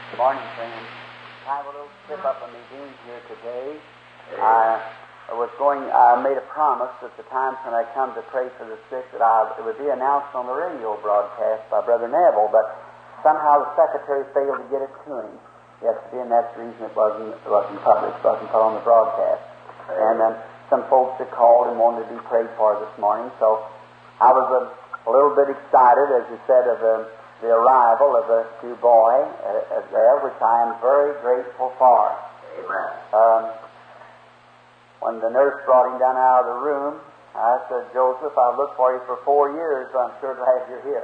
Morning, friends. I have a little slip up on me being here today. I made a promise at the times when I come to pray for the sick that it would be announced on the radio broadcast by Brother Neville, but somehow the secretary failed to get it to him yesterday, and that's the reason it wasn't published, wasn't put on the broadcast. And some folks had called and wanted to be prayed for this morning, so I was a little bit excited, as you said, of the arrival of the two boys there, which I am very grateful for. Amen. When the nurse brought him down out of the room, I said, Joseph, I've looked for you for 4 years, so I'm sure glad you're here.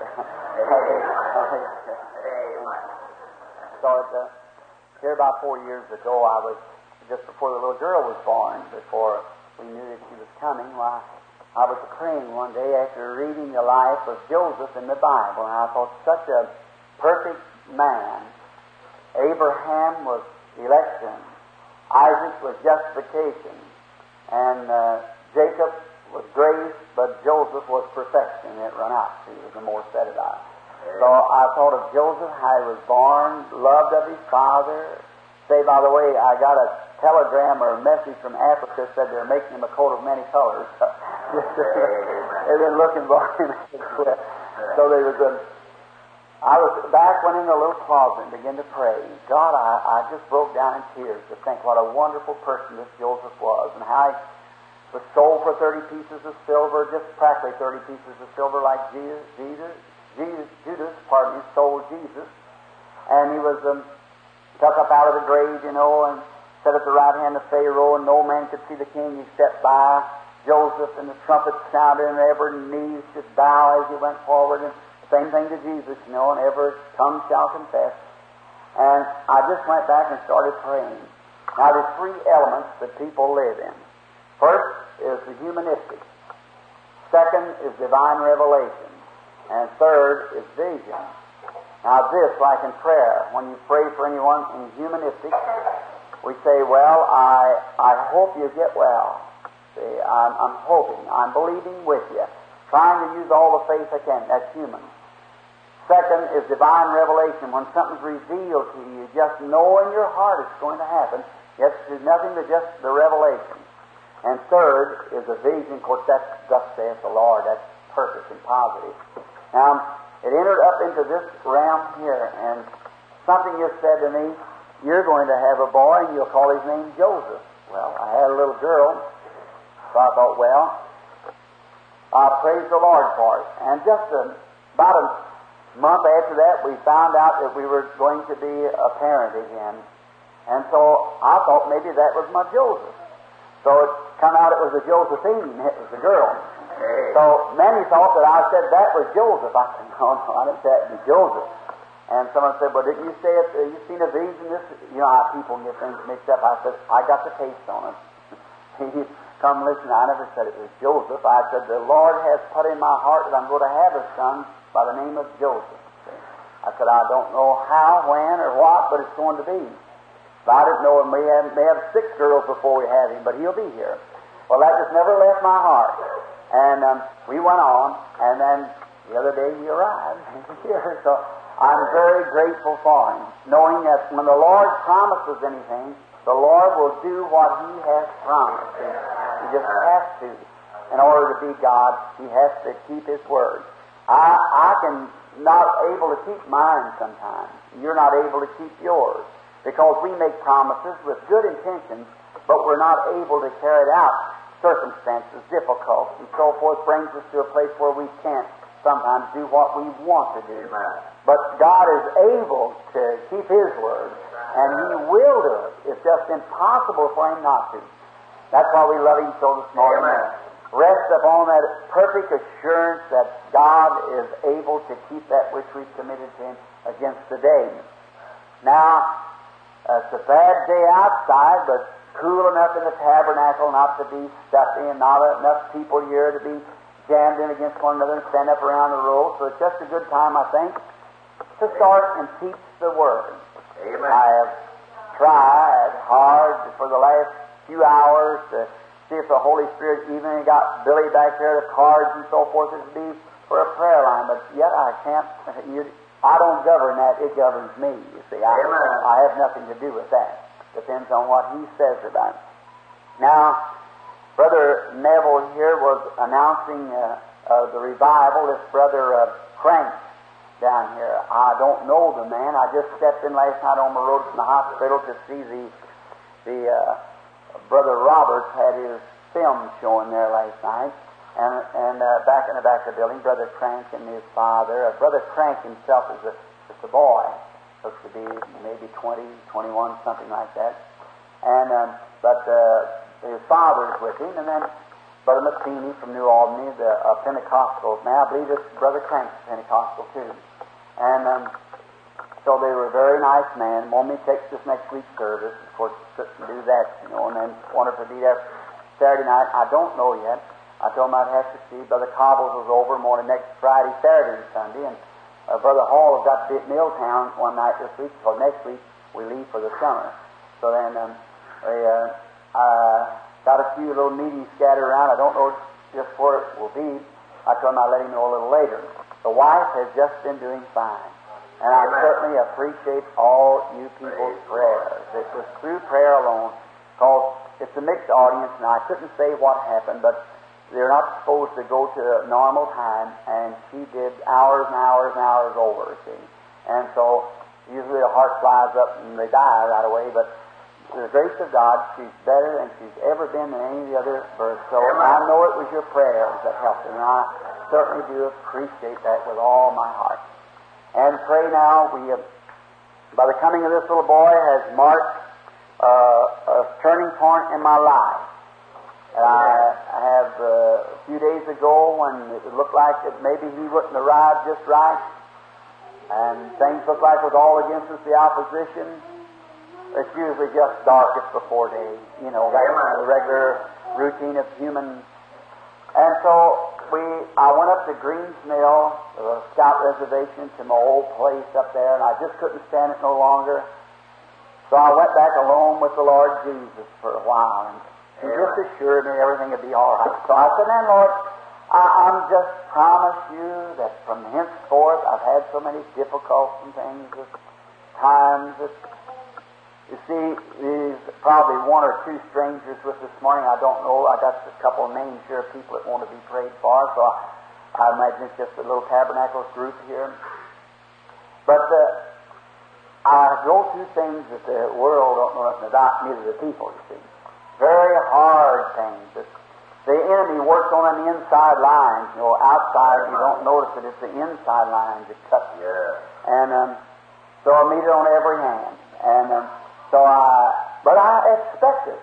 So here about 4 years ago, I was, just before the little girl was born, before we knew that she was coming, I was praying one day after reading the life of Joseph in the Bible, and I thought, such a perfect man. Abraham was election, Isaac was justification, and Jacob was grace, but Joseph was perfection. It run out, see, was the more said about it. So I thought of Joseph, how he was born, loved of his father. Say, by the way, I got a telegram or a message from Africa said they're making him a coat of many colors. They've been looking for him. So they was I was back, went in a little closet and began to pray. God, I just broke down in tears to think what a wonderful person this Joseph was, and how he was sold for 30 pieces of silver, just practically 30 pieces of silver, like Judas sold Jesus. And he was took up out of the grave, and sat at the right hand of Pharaoh, and no man could see the king except by Joseph, and the trumpet sounded, and every knee should bow as he went forward, and same thing to Jesus, and every tongue shall confess. And I just went back and started praying. Now, there's 3 elements that people live in. First is the humanistic. Second is divine revelation. And third is vision. Now, this, like in prayer, when you pray for anyone in humanistic, we say, well, I hope you get well. See, I'm hoping, I'm believing with you, trying to use all the faith I can. That's human. Second is divine revelation. When something's revealed to you, just know in your heart it's going to happen. Yes, there's nothing but just the revelation. And third is a vision. Of course, that's thus saith the Lord. That's perfect and positive. Now, it entered up into this realm here, and something just said to me, you're going to have a boy, and you'll call his name Joseph. Well, I had a little girl, so I thought, well, I'll praise the Lord for it. And just about a month after that, we found out that we were going to be a parent again. And so I thought maybe that was my Joseph. So it come out it was a Josephine, it was a girl. So many thought that I said that was Joseph. I said, no, I didn't say it was Joseph. And someone said, well, didn't you say it, you seen a vision? This, how people get things mixed up. I said, I got the taste on it. He come listen, I never said it was Joseph. I said, the Lord has put in my heart that I'm going to have a son by the name of Joseph. I said, I don't know how, when, or what, but it's going to be. So I didn't know, and we may have 6 girls before we have him, but he'll be here. Well, that just never left my heart. And we went on, and then the other day he arrived here. So I'm very grateful for him, knowing that when the Lord promises anything, the Lord will do what he has promised. He just has to. In order to be God, he has to keep his word. I can not able to keep mine sometimes. You're not able to keep yours. Because we make promises with good intentions, but we're not able to carry it out. Circumstances, difficult, and so forth brings us to a place where we can't sometimes do what we want to do. Amen. But God is able to keep his word, and he will do it. It's just impossible for him not to. That's why we love him so this morning. Amen. Rest upon that perfect assurance that God is able to keep that which we've committed to him against the day. Now, it's a bad day outside, but cool enough in the tabernacle not to be stuffy, and not enough people here to be jammed in against one another and stand up around the row. So it's just a good time, I think, to start and teach the Word. Amen. I have tried hard for the last few hours to see if the Holy Spirit even got Billy back there, the cards and so forth, it would be for a prayer line, but yet I can't. I don't govern that. It governs me, you see. I have nothing to do with that. Depends on what he says about it. Now, Brother Neville here was announcing the revival. This Brother Crank down here. I don't know the man. I just stepped in last night on my road from the hospital to see the Brother Roberts had his film showing there last night. And back in the back of the building, Brother Crank and his father. Brother Crank himself is just a boy. Looks to be maybe 20, 21, something like that. And but his father's with him, and then Brother Matheny from New Albany, the Pentecostal man. I believe this Brother Crank's Pentecostal too. And so they were a very nice man. Wanted me to take this next week's service. Of course, couldn't do that, you know. And then wanted to be there Saturday night. I don't know yet. I told him I'd have to see. Brother Cobbles was over morning next Friday, Saturday, and Sunday, and Brother Hall has got to be at Milltown one night this week, so next week we leave for the summer. So then I got a few little meetings scattered around. I don't know just where it will be. I told him I'd let him know a little later. The wife has just been doing fine, and I certainly appreciate all you people's prayers. It was through prayer alone, because it's a mixed audience, and I couldn't say what happened, but they're not supposed to go to a normal time, and she did hours and hours and hours over, see. And so usually the heart flies up and they die right away, but through the grace of God, she's better than she's ever been in any of the other births. So I know it was your prayers that helped her, and I certainly do appreciate that with all my heart. And pray now, by the coming of this little boy, has marked a turning point in my life. I have a few days ago when it looked like that maybe he wouldn't arrive just right, and things looked like it was all against us, the opposition. It's usually just darkest before day, you know, that's the regular routine of human. And so I went up to Greens Mill, the scout reservation, to my old place up there, and I just couldn't stand it no longer. So I went back alone with the Lord Jesus for a while, and He just assured me everything would be all right. So I said, then, Lord, I'm just promise you that from henceforth I've had so many difficulties and things at times that, you see, there's probably one or two strangers with this morning. I don't know. I got a couple of names here of people that want to be prayed for, so I imagine it's just a little tabernacles group here. But I go through things that the world don't know nothing about, neither the people, you see. Very hard things. The enemy works on the inside lines. You know, outside you don't notice it. It's the inside lines that cut you. And so I meet it on every hand. And but I expect it.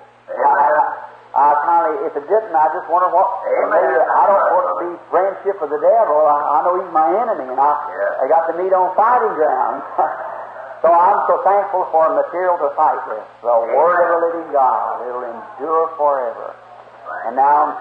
I kind of, if it didn't, I just wonder what. Maybe I don't want to be friendship with the devil. I know he's my enemy, and I got to meet on fighting ground. So I'm so thankful for material to fight with. The Word of the living God. It'll endure forever. And now,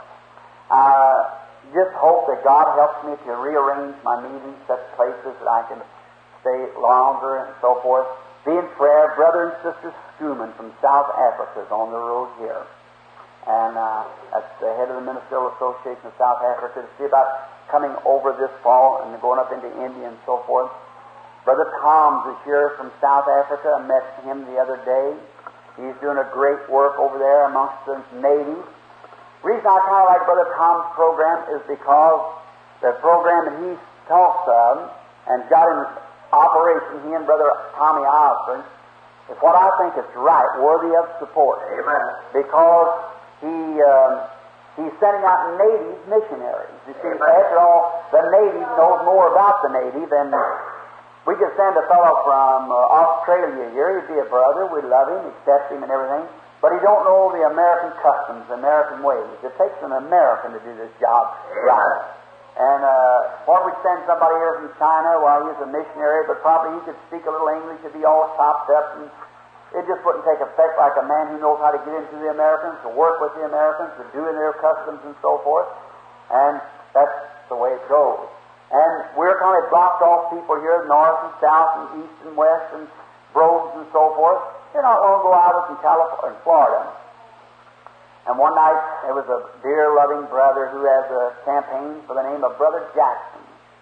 I just hope that God helps me to rearrange my meetings, such places that I can stay longer and so forth. Be in prayer. Brother and Sister Schoeman from South Africa is on the road here. And that's the head of the Ministerial Association of South Africa, to see about coming over this fall and going up into India and so forth. Brother Toms is here from South Africa. I met him the other day. He's doing a great work over there amongst the natives. The reason I kind of like Brother Tom's program is because the program that he talks of and got in operation, he and Brother Tommy Osborne, is what I think is right, worthy of support. Amen. Because he's sending out native missionaries. You see, after all, the native knows more about the native than... We could send a fellow from Australia here. He'd be a brother. We'd love him, accept him and everything. But he don't know the American customs, American ways. It takes an American to do this job right. And or we'd send somebody here from China, well, he's a missionary, but probably he could speak a little English and be all chopped up. And it just wouldn't take effect like a man who knows how to get into the Americans, to work with the Americans, to do in their customs and so forth. And that's the way it goes. And we're kind of blocked off people here, north and south and east and west and roads and so forth. You're not long ago I was in California, Florida. And one night there was a dear loving brother who has a campaign for the name of Brother Jackson.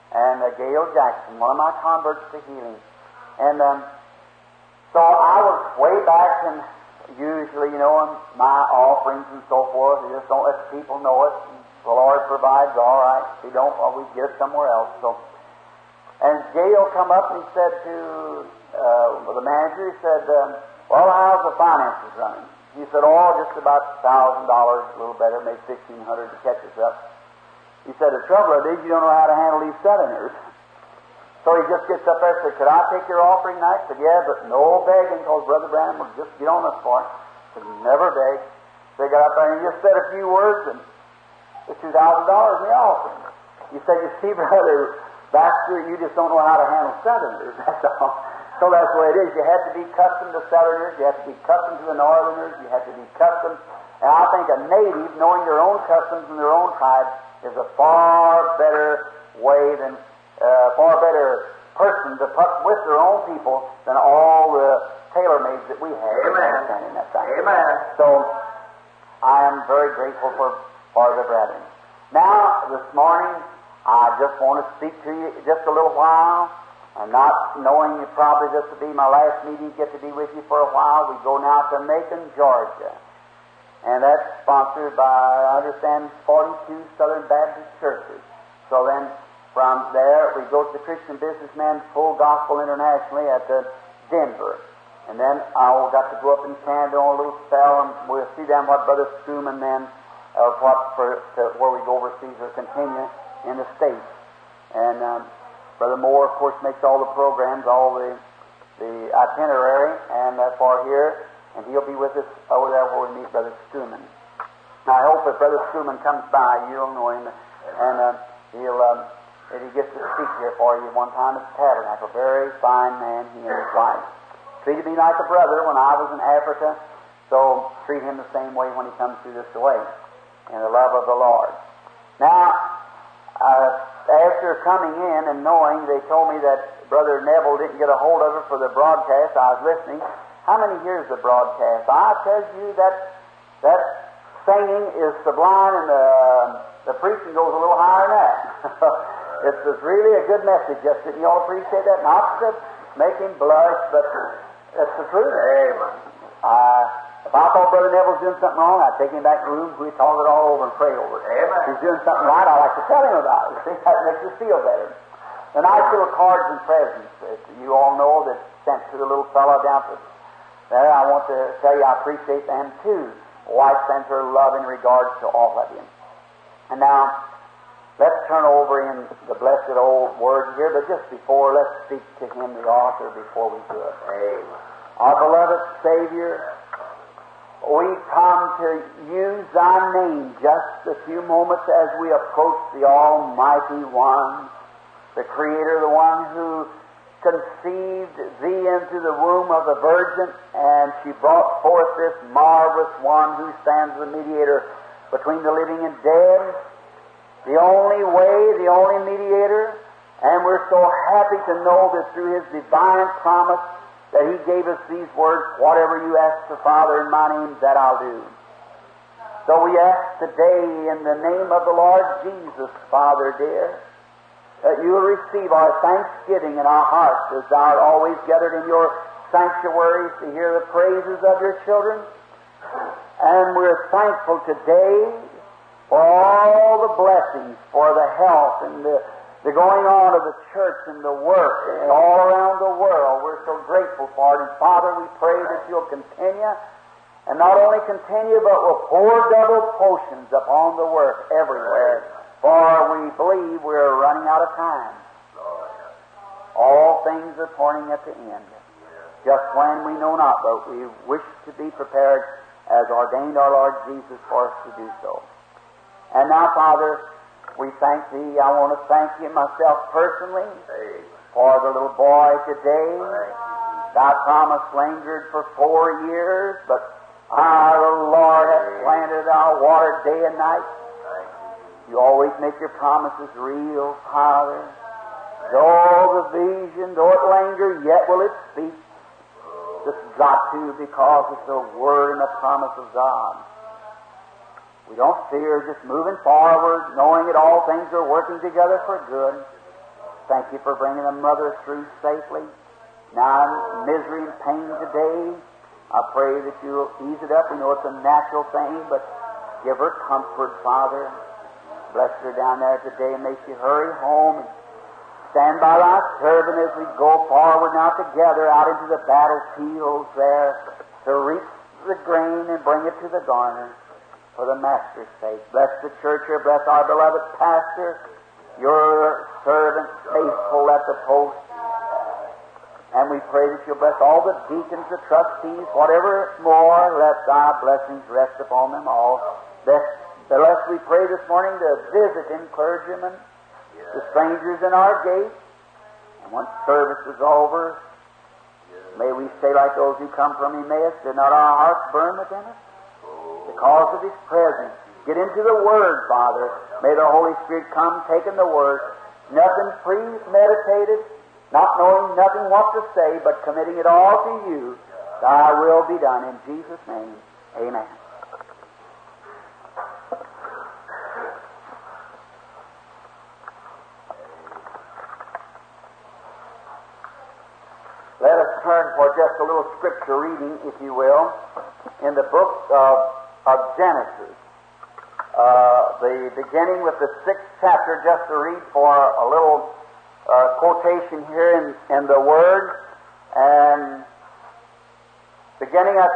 and Gail Jackson, one of my converts to healing. And so I was way back, and usually, my offerings and so forth, you just don't let the people know it. The Lord provides, all right. If He don't, well, we get it somewhere else. So, and Gail come up and he said to the manager, he said, well, how's the finances running? He said, just about $1,000, a little better, maybe $1,500 to catch us up. He said, the trouble is you don't know how to handle these Southerners. So he just gets up there and said, could I take your offering tonight? I said, yeah, but no begging, because Brother Branham will just get on us for it. I said, never beg. So he got up there and he just said a few words, and it's $2,000 in the offering. He said, you see, Brother Baxter, you just don't know how to handle Southerners, that's all. So that's the way it is. You have to be accustomed to Southerners, you have to be accustomed to the Northerners, you have to be accustomed. And I think a native, knowing their own customs and their own tribe, is a far better way than, far better person to put with their own people than all the tailor-mades that we have. Amen. That time. Amen. So I am very grateful for the brethren. Now, this morning, I just want to speak to you just a little while, and not knowing that probably this will be my last meeting, get to be with you for a while. We go now to Macon, Georgia. And that's sponsored by, I understand, 42 Southern Baptist churches. So then, from there, we go to the Christian Businessman Full Gospel Internationally at Denver. And then I got to go up in Canada on a little spell, and we'll see then what Brother Struman then, where we go overseas or continue in the States. And Brother Moore, of course, makes all the programs, all the itinerary, and for here. And he'll be with us over there where we meet Brother Struman. Now, I hope if Brother Struman comes by, you'll know him, and if he gets to speak here for you one time at the Tabernacle. Very fine man, he and his wife. Treated me like a brother when I was in Africa, so treat him the same way when he comes through this way, in the love of the Lord. Now, after coming in and knowing, they told me that Brother Neville didn't get a hold of it for the broadcast. I was listening. How many hears the broadcast? I tell you that singing is sublime, and the preaching goes a little higher than that. It's really a good message. Just didn't you all appreciate that? Not to make him blush, but it's the truth. Amen. If I thought Brother Neville's doing something wrong, I'd take him back to the room, we'd talk it all over and pray over it. Amen. If he's doing something right, I like to tell him about it. See, that makes you feel better. The nice little cards and presents that you all know that sent to the little fellow down to there, I want to tell you I appreciate them too. Wife sends her love in regards to all of you. And now, let's turn over in the blessed old word here, but just before, let's speak to him, the author, before we do it. Amen. Our beloved Savior, we come to use thy name just a few moments as we approach the Almighty One, the Creator, the one who conceived thee into the womb of the Virgin, and she brought forth this marvelous one who stands the mediator between the living and dead, the only way, the only mediator, and we're so happy to know that through His divine promise that He gave us these words, whatever you ask the Father in my name, that I'll do. So we ask today in the name of the Lord Jesus, Father dear, that you will receive our thanksgiving in our hearts as thou art always gathered in your sanctuaries to hear the praises of your children. And we're thankful today for all the blessings, for the health and the going on of the church and the work and all around the world. We're so grateful for it. And Father, we pray that you'll continue, and not only continue, but will pour double portions upon the work everywhere. For we believe we're running out of time. All things are pointing at the end. Just when we know not, but we wish to be prepared as ordained our Lord Jesus for us to do so. And now, Father, we thank Thee. I want to thank You myself personally for the little boy today. Thy promise lingered for 4 years, but the Lord hath planted our water day and night. You always make Your promises real, Father. Though the vision, though it linger, yet will it speak. It's got to, because it's the Word and the promise of God. We don't fear, just moving forward, knowing that all things are working together for good. Thank you for bringing the mother through safely. Now in misery and pain today, I pray that you'll ease it up. We know it's a natural thing, but give her comfort, Father. Bless her down there today and may she hurry home and stand by thy servant as we go forward now together out into the battlefields there to reap the grain and bring it to the garner for the Master's sake. Bless the church here. Bless our beloved pastor, your servant, faithful at the post. And we pray that you'll bless all the deacons, the trustees, whatever more, let thy blessings rest upon them all. Bless, we pray this morning to visit in clergymen, the strangers in our gate. And once service is over, may we say like those who come from Emmaus, did not our hearts burn within us? Because of His presence. Get into the Word, Father. May the Holy Spirit come taking the Word. Nothing premeditated, not knowing nothing what to say, but committing it all to you. Thy will be done. In Jesus' name, amen. Let us turn for just a little scripture reading, if you will, in the book of Genesis. The beginning with the 6th chapter, just to read for a little quotation here in the Word, and beginning at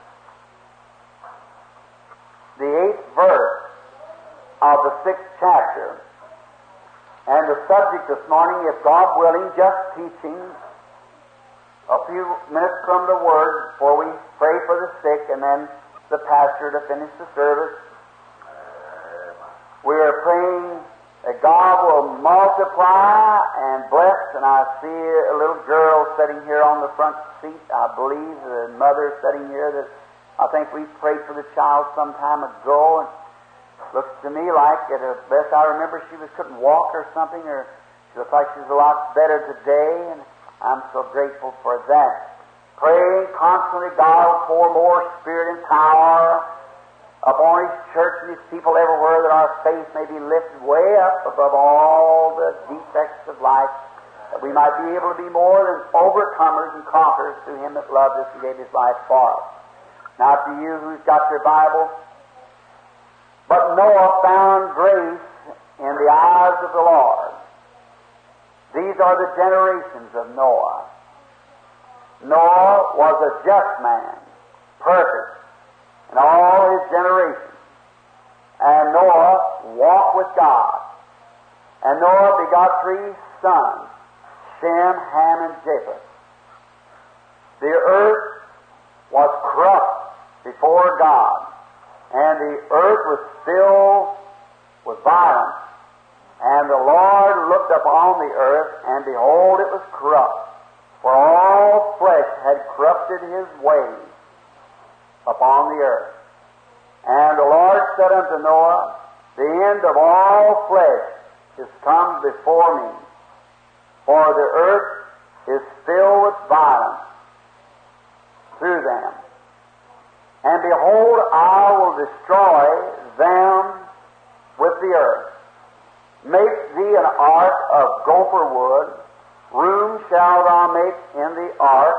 the 8th verse of the 6th chapter. And the subject this morning, if God willing, just teaching a few minutes from the Word before we pray for the sick and then the pastor to finish the service. We are praying that God will multiply and bless, and I see a little girl sitting here on the front seat. I believe the mother sitting here that I think we prayed for the child some time ago, and looks to me like, at the best I remember, she couldn't walk or something, or she looks like she's a lot better today, and I'm so grateful for that. Praying constantly, God will pour more Spirit and power upon His church and His people everywhere, that our faith may be lifted way up above all the defects of life, that we might be able to be more than overcomers and conquerors through Him that loved us and gave His life for us. Now to you who's got your Bible, but Noah found grace in the eyes of the Lord. These are the generations of Noah. Noah was a just man, perfect in all his generations. And Noah walked with God. And Noah begot 3 sons, Shem, Ham, and Japheth. The earth was corrupt before God, and the earth was filled with violence. And the Lord looked upon the earth, and behold, it was corrupt, for all flesh had corrupted his ways upon the earth. And the Lord said unto Noah, the end of all flesh is come before me, for the earth is filled with violence through them. And behold, I will destroy them with the earth. Make thee an ark of gopher wood, room shalt thou make in the ark,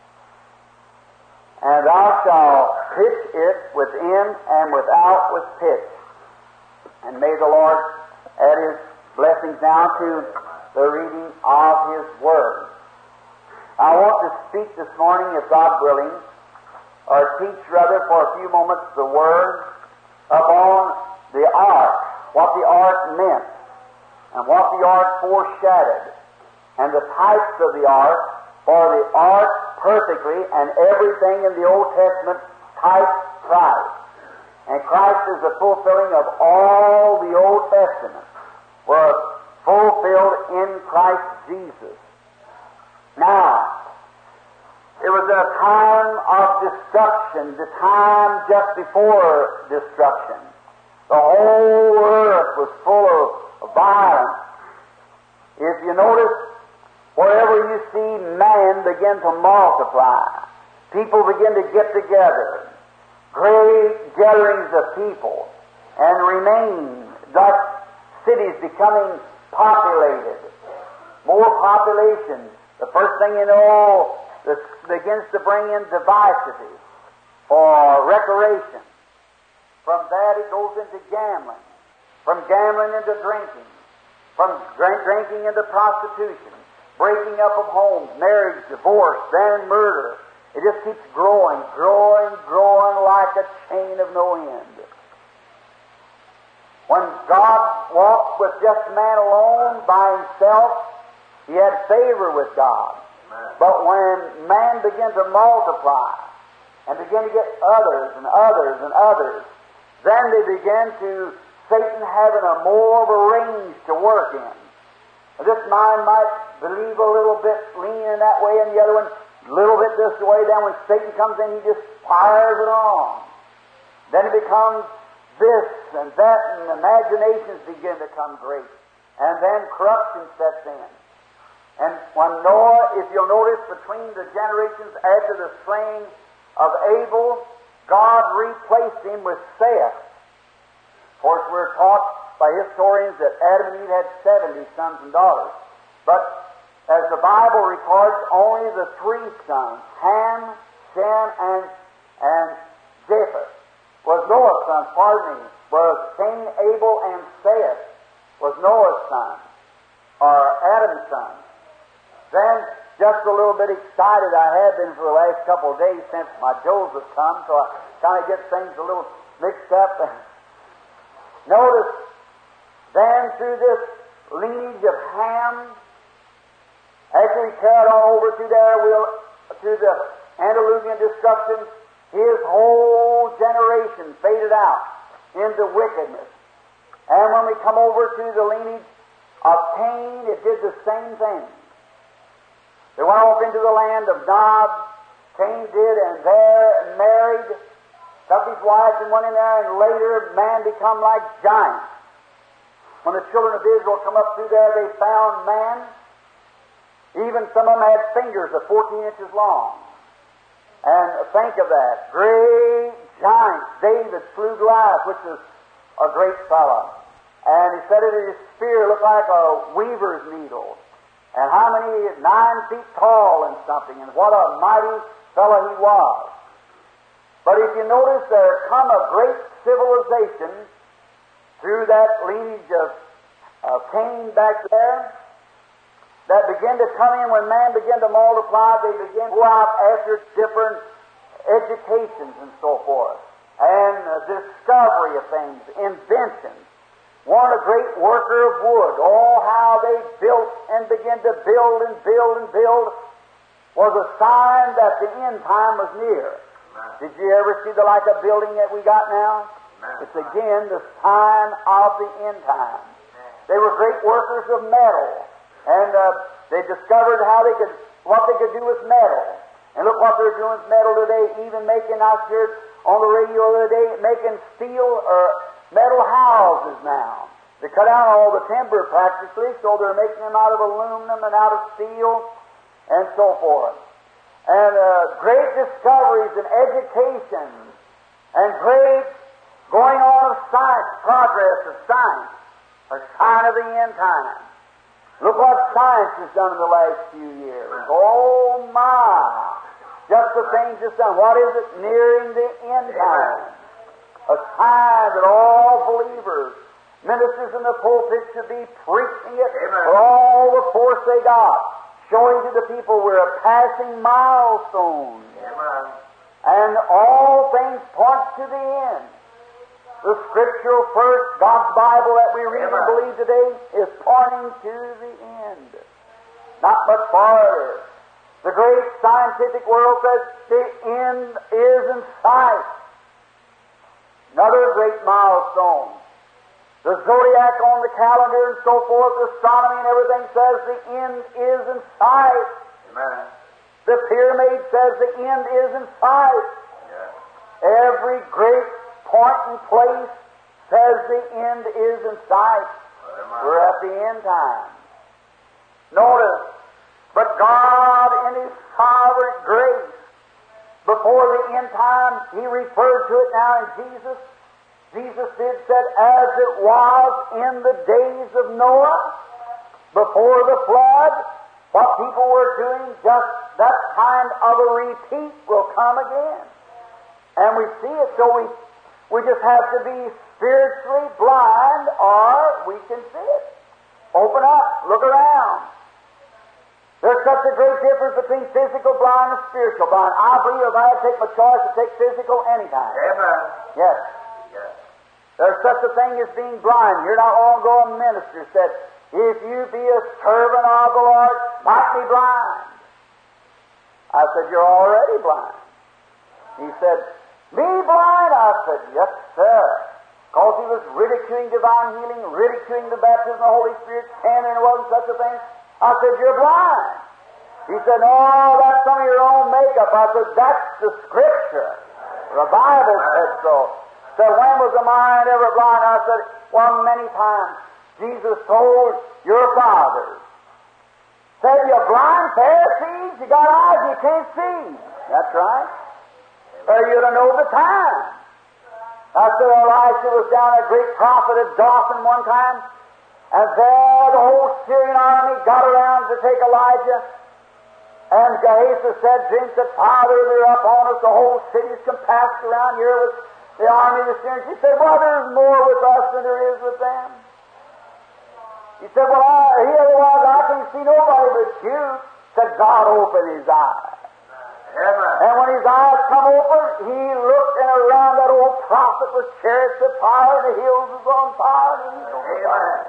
and thou shalt pitch it within and without with pitch. And may the Lord add His blessings now to the reading of His Word. I want to speak this morning, if God willing, or teach rather for a few moments the Word upon the ark, what the ark meant, and what the ark foreshadowed, and the types of the ark, for the ark perfectly and everything in the Old Testament types Christ. And Christ is the fulfilling of all the Old Testament, was fulfilled in Christ Jesus. Now, it was a time of destruction, the time just before destruction. The whole earth was full of violence. If you notice, wherever you see man begin to multiply, people begin to get together, great gatherings of people, and remain, thus cities becoming populated. more population. The first thing you know, this begins to bring in divisiveness for recreation. From that it goes into gambling. From gambling into drinking. From drinking into prostitution. Breaking up of homes, marriage, divorce, then murder. It just keeps growing, growing, growing like a chain of no end. When God walked with just man alone by himself, he had favor with God. Amen. But when man began to multiply and began to get others and others and others, then they began to, Satan having a more of a range to work in. And this mind might believe a little bit, leaning that way, and the other one a little bit this way. Then when Satan comes in, he just fires it on. Then it becomes this and that, and imaginations begin to come great. And then corruption sets in. And when Noah, if you'll notice, between the generations after the slaying of Abel, God replaced him with Seth. Of course, we're taught by historians that Adam and Eve had 70 sons and daughters. But as the Bible records, only the three sons, Ham, Shem, and Japheth, was Noah's son, whereas Cain, Abel, and Seth was Noah's son, or Adam's son. Then, just a little bit excited I have been for the last couple of days since my Joseph come, so I kind of get things a little mixed up. Notice, then through this lineage of Ham, after he carried on over to the antediluvian destruction, his whole generation faded out into wickedness. And when we come over to the lineage of Cain, it did the same thing. They went off into the land of Nod. Cain did, and there married, took his wife and went in there, and later man become like giants. When the children of Israel come up through there, they found man. Even some of them had fingers of 14 inches long. And think of that. Great giants. David slew Goliath, which is a great fellow. And he said that his spear looked like a weaver's needle. And how many? 9 feet tall and something. And what a mighty fellow he was. But if you notice, there come a great civilization through that lineage of Cain back there, that began to come in when man began to multiply. They began to go out after different educations and so forth, and discovery of things, inventions. One, a great worker of wood. Oh, how they built and began to build and build and build was a sign that the end time was near. Amen. Did you ever see the like of building that we got now? Amen. It's again the sign of the end time. Amen. They were great workers of metal. And they discovered what they could do with metal. And look what they're doing with metal today, even making, I heard on the radio the other day, making steel or metal houses now. They cut out all the timber practically, so they're making them out of aluminum and out of steel and so forth. And great discoveries in education and great going on of science, progress of science, a sign of the end time. Look what science has done in the last few years. Oh, my! Just the things it's done. What is it? Nearing the end time. A sign that all believers, ministers in the pulpit, should be preaching it with all the force they got, showing to the people we're a passing milestone. And all things point to the end. The scriptural first, God's Bible that we read and believe today, is pointing to the end. Not much farther. The great scientific world says the end is in sight. Another great milestone. The zodiac on the calendar and so forth, astronomy and everything says the end is in sight. Amen. The pyramid says the end is in sight. Yeah. Every great point and place says the end is in sight. We're at the end time. Notice, but God in His sovereign grace, before the end time, He referred to it now in Jesus. Jesus said, as it was in the days of Noah, before the flood, what people were doing, just that kind of a repeat will come again. And we see it, so we just have to be spiritually blind, or we can see it. Open up, look around. There's such a great difference between physical blind and spiritual blind. I believe if I had to take my choice, to take physical anytime. Amen. Yes. Yes. There's such a thing as being blind. Here not long ago, a minister said, if you be a servant of the Lord, might be blind. I said, you're already blind. He said, me blind? I said, yes, sir. Because he was ridiculing divine healing, ridiculing the baptism of the Holy Spirit, and there wasn't such a thing. I said, you're blind. He said, no, that's some of your own makeup. I said, that's the Scripture. The Bible said so. Said, when was the mind ever blind? I said, well, many times. Jesus told your fathers. Said, you blind Pharisees, you got eyes you can't see. That's right. Or you'd have known the time. I said, Elisha was down, a great prophet at Dothan one time, and there the whole Syrian army got around to take Elijah. And Gehazi said to him, Father, they're up on us, the whole city's compassed around here with the army of the Syrians. He said, well, there's more with us than there is with them. He said, well, I can't see nobody but you. Said, God opened his eyes. Amen. And when his eyes come open, he looked, and around that old prophet was chariots of fire, and the hills was on fire, and he was on fire.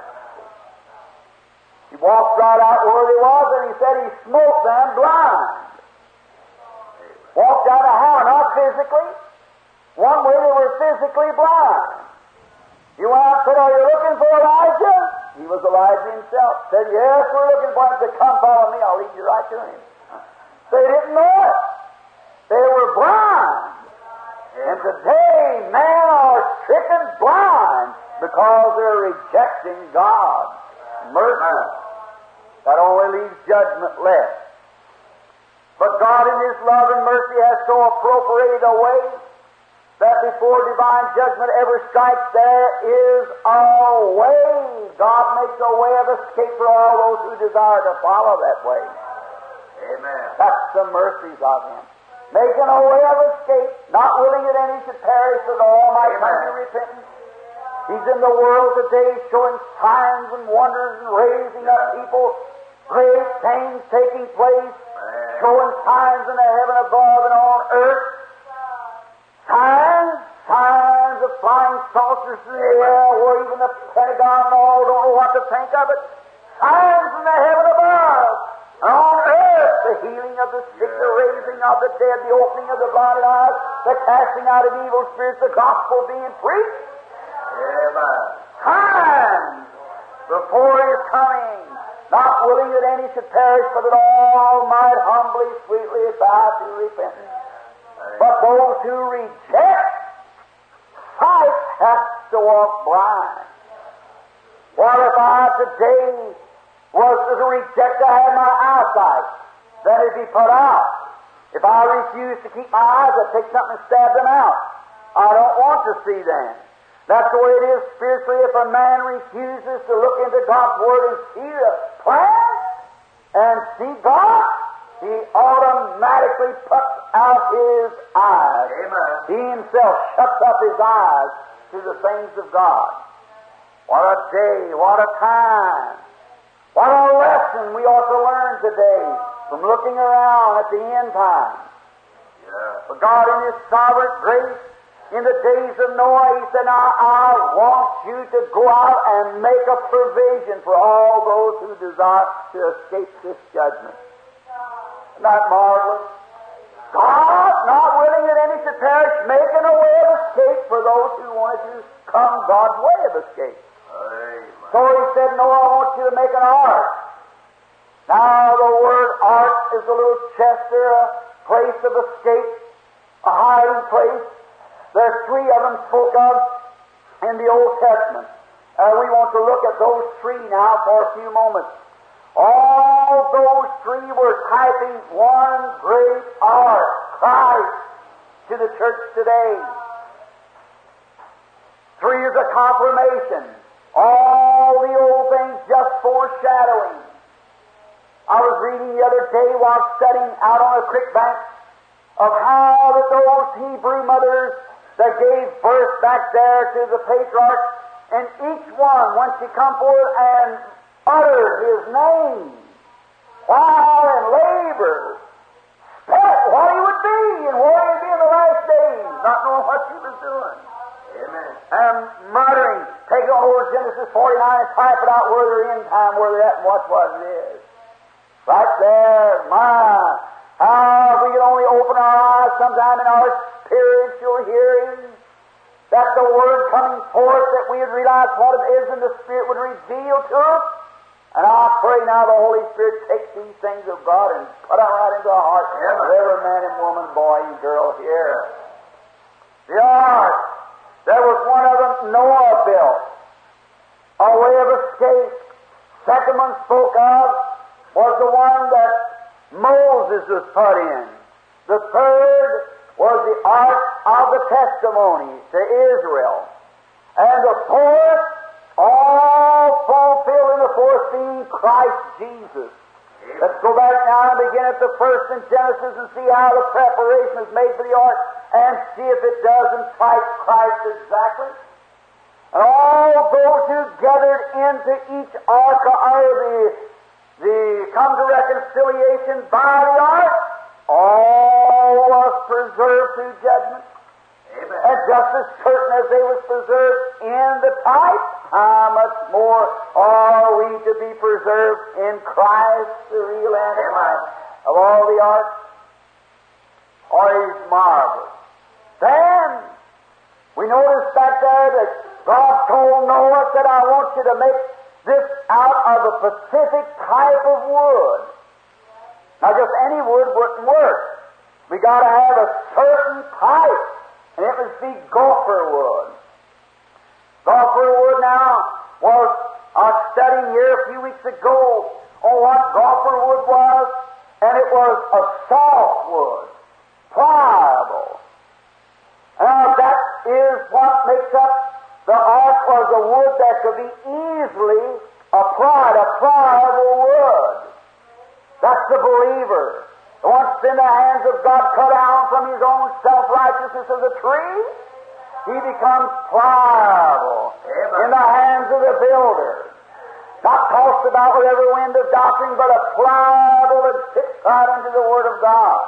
He walked right out where he was, and he said he smote them blind. Walked out of how? Not physically. One way they were physically blind. He went out and said, are you looking for Elijah? He was Elijah himself. Said, yes, we're looking for him. Said, come follow me, I'll lead you right to him. They didn't know it. They were blind. And today, men are stricken blind because they're rejecting God's mercy. That only leaves judgment left. But God in His love and mercy has so appropriated a way that before divine judgment ever strikes, there is a way. God makes a way of escape for all those who desire to follow that way. Amen. That's the mercies of Him. Making a way of escape, not willing that any should perish, but all might come to repentance. He's in the world today showing signs and wonders and raising up people, great things taking place, showing signs in the heaven above and on earth. Signs of flying saucers in the air, where even the Pentagon and all don't know what to think of it. Signs in the heaven above. And on earth, the healing of the sick, the raising of the dead, the opening of the blinded eyes, the casting out of evil spirits, the gospel being preached. Amen. Times before His coming, not willing that any should perish, but that all might humbly, sweetly bow to repentance. But those who reject, sight has to walk blind. What if I today was to reject to have my eyesight? Then it'd be put out. If I refuse to keep my eyes, I'd take something and stab them out. I don't want to see them. That's the way it is spiritually. If a man refuses to look into God's Word and see the plan and see God, he automatically puts out his eyes. Amen. He himself shuts up his eyes to the things of God. What a day, what a time. What a lesson we ought to learn today from looking around at the end time. Yeah. For God in His sovereign grace, in the days of Noah, He said, now I want you to go out and make a provision for all those who desire to escape this judgment. Isn't that marvelous? God, not willing that any should perish, making a way of escape for those who wanted to come God's way of escape. Amen. So He said, no, I want you to make an ark. Now, the word ark is a little chest there, a place of escape, a hiding place. There's three of them spoke of in the Old Testament. We want to look at those three now for a few moments. All those three were typing one great ark, Christ, to the church today. Three is a confirmation. All the old things just foreshadowing. I was reading the other day while studying out on a creek bank of how that those Hebrew mothers that gave birth back there to the patriarchs, and each one, when she come forth and uttered his name, while in labor, spelt what he would be and where he would be in the last days, not knowing what she was doing. Amen. And muttering, take it on over Genesis 49 and type it out where they're in time, where they're at, and what it is. Right there, my, how we can only open our eyes sometime in our spiritual hearing, that the Word coming forth, that we would realize what it is, and the Spirit would reveal to us. And I pray now the Holy Spirit takes these things of God and put them right into our heart of every man and woman, boy and girl here. The ark, there was one of them Noah built, a way of escape. Second one spoke of was the one that Moses was put in. The third was the ark of the testimony to Israel. And the fourth, all fulfilled in the fourth being Christ Jesus. Let's go back now and begin at the first in Genesis and see how the preparation is made for the ark and see if it doesn't fight Christ exactly. And all those who gathered into each ark are the come to reconciliation by the ark, all was preserved through judgment. Amen. And just as certain as they was preserved in the type, how much more are we to be preserved in Christ, the real antitype of all the arts? Oh, he's marvelous. Then, we notice back there that God told Noah, said, I want you to make this out of a specific type of wood. Now, just any wood wouldn't work. We got to have a certain type, and it must be gopher wood. Gopher wood now was, I was studying here a few weeks ago on what gopher wood was, and it was a soft wood, pliable. Now, that is what makes up the ark, was a wood that could be easily applied, a pliable wood. That's the believer. Once in the hands of God, cut down from his own self-righteousness as a tree, he becomes pliable in the hands of the builder. Not tossed about with every wind of doctrine, but a pliable that fits right into the Word of God,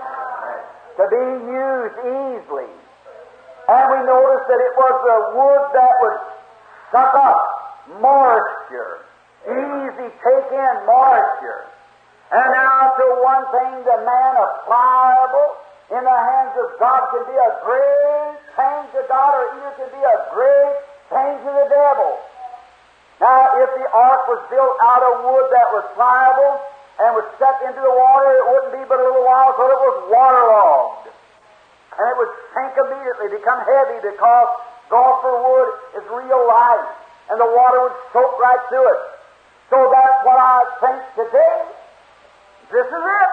to be used easily. And we noticed that it was the wood that would suck up moisture, easy take in moisture. And now to one thing, the man of pliable in the hands of God can be a great thing to God, or either can be a great thing to the devil. Now, if the ark was built out of wood that was pliable and was set into the water, it wouldn't be but a little while till it was waterlogged. And it would sink immediately, become heavy, because gopher wood is real light, and the water would soak right through it. So that's what I think today. This is it.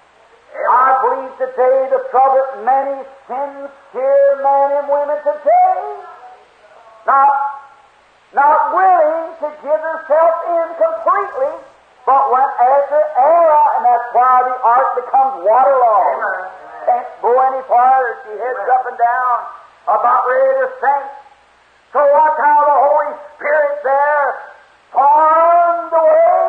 I believe today the trouble that many sincere men and women today not willing to give themselves in completely, but went after error, and that's why the ark becomes waterlogged. Can't go any farther. She heads up and down, about ready to sink. So watch how the Holy Spirit there formed the way.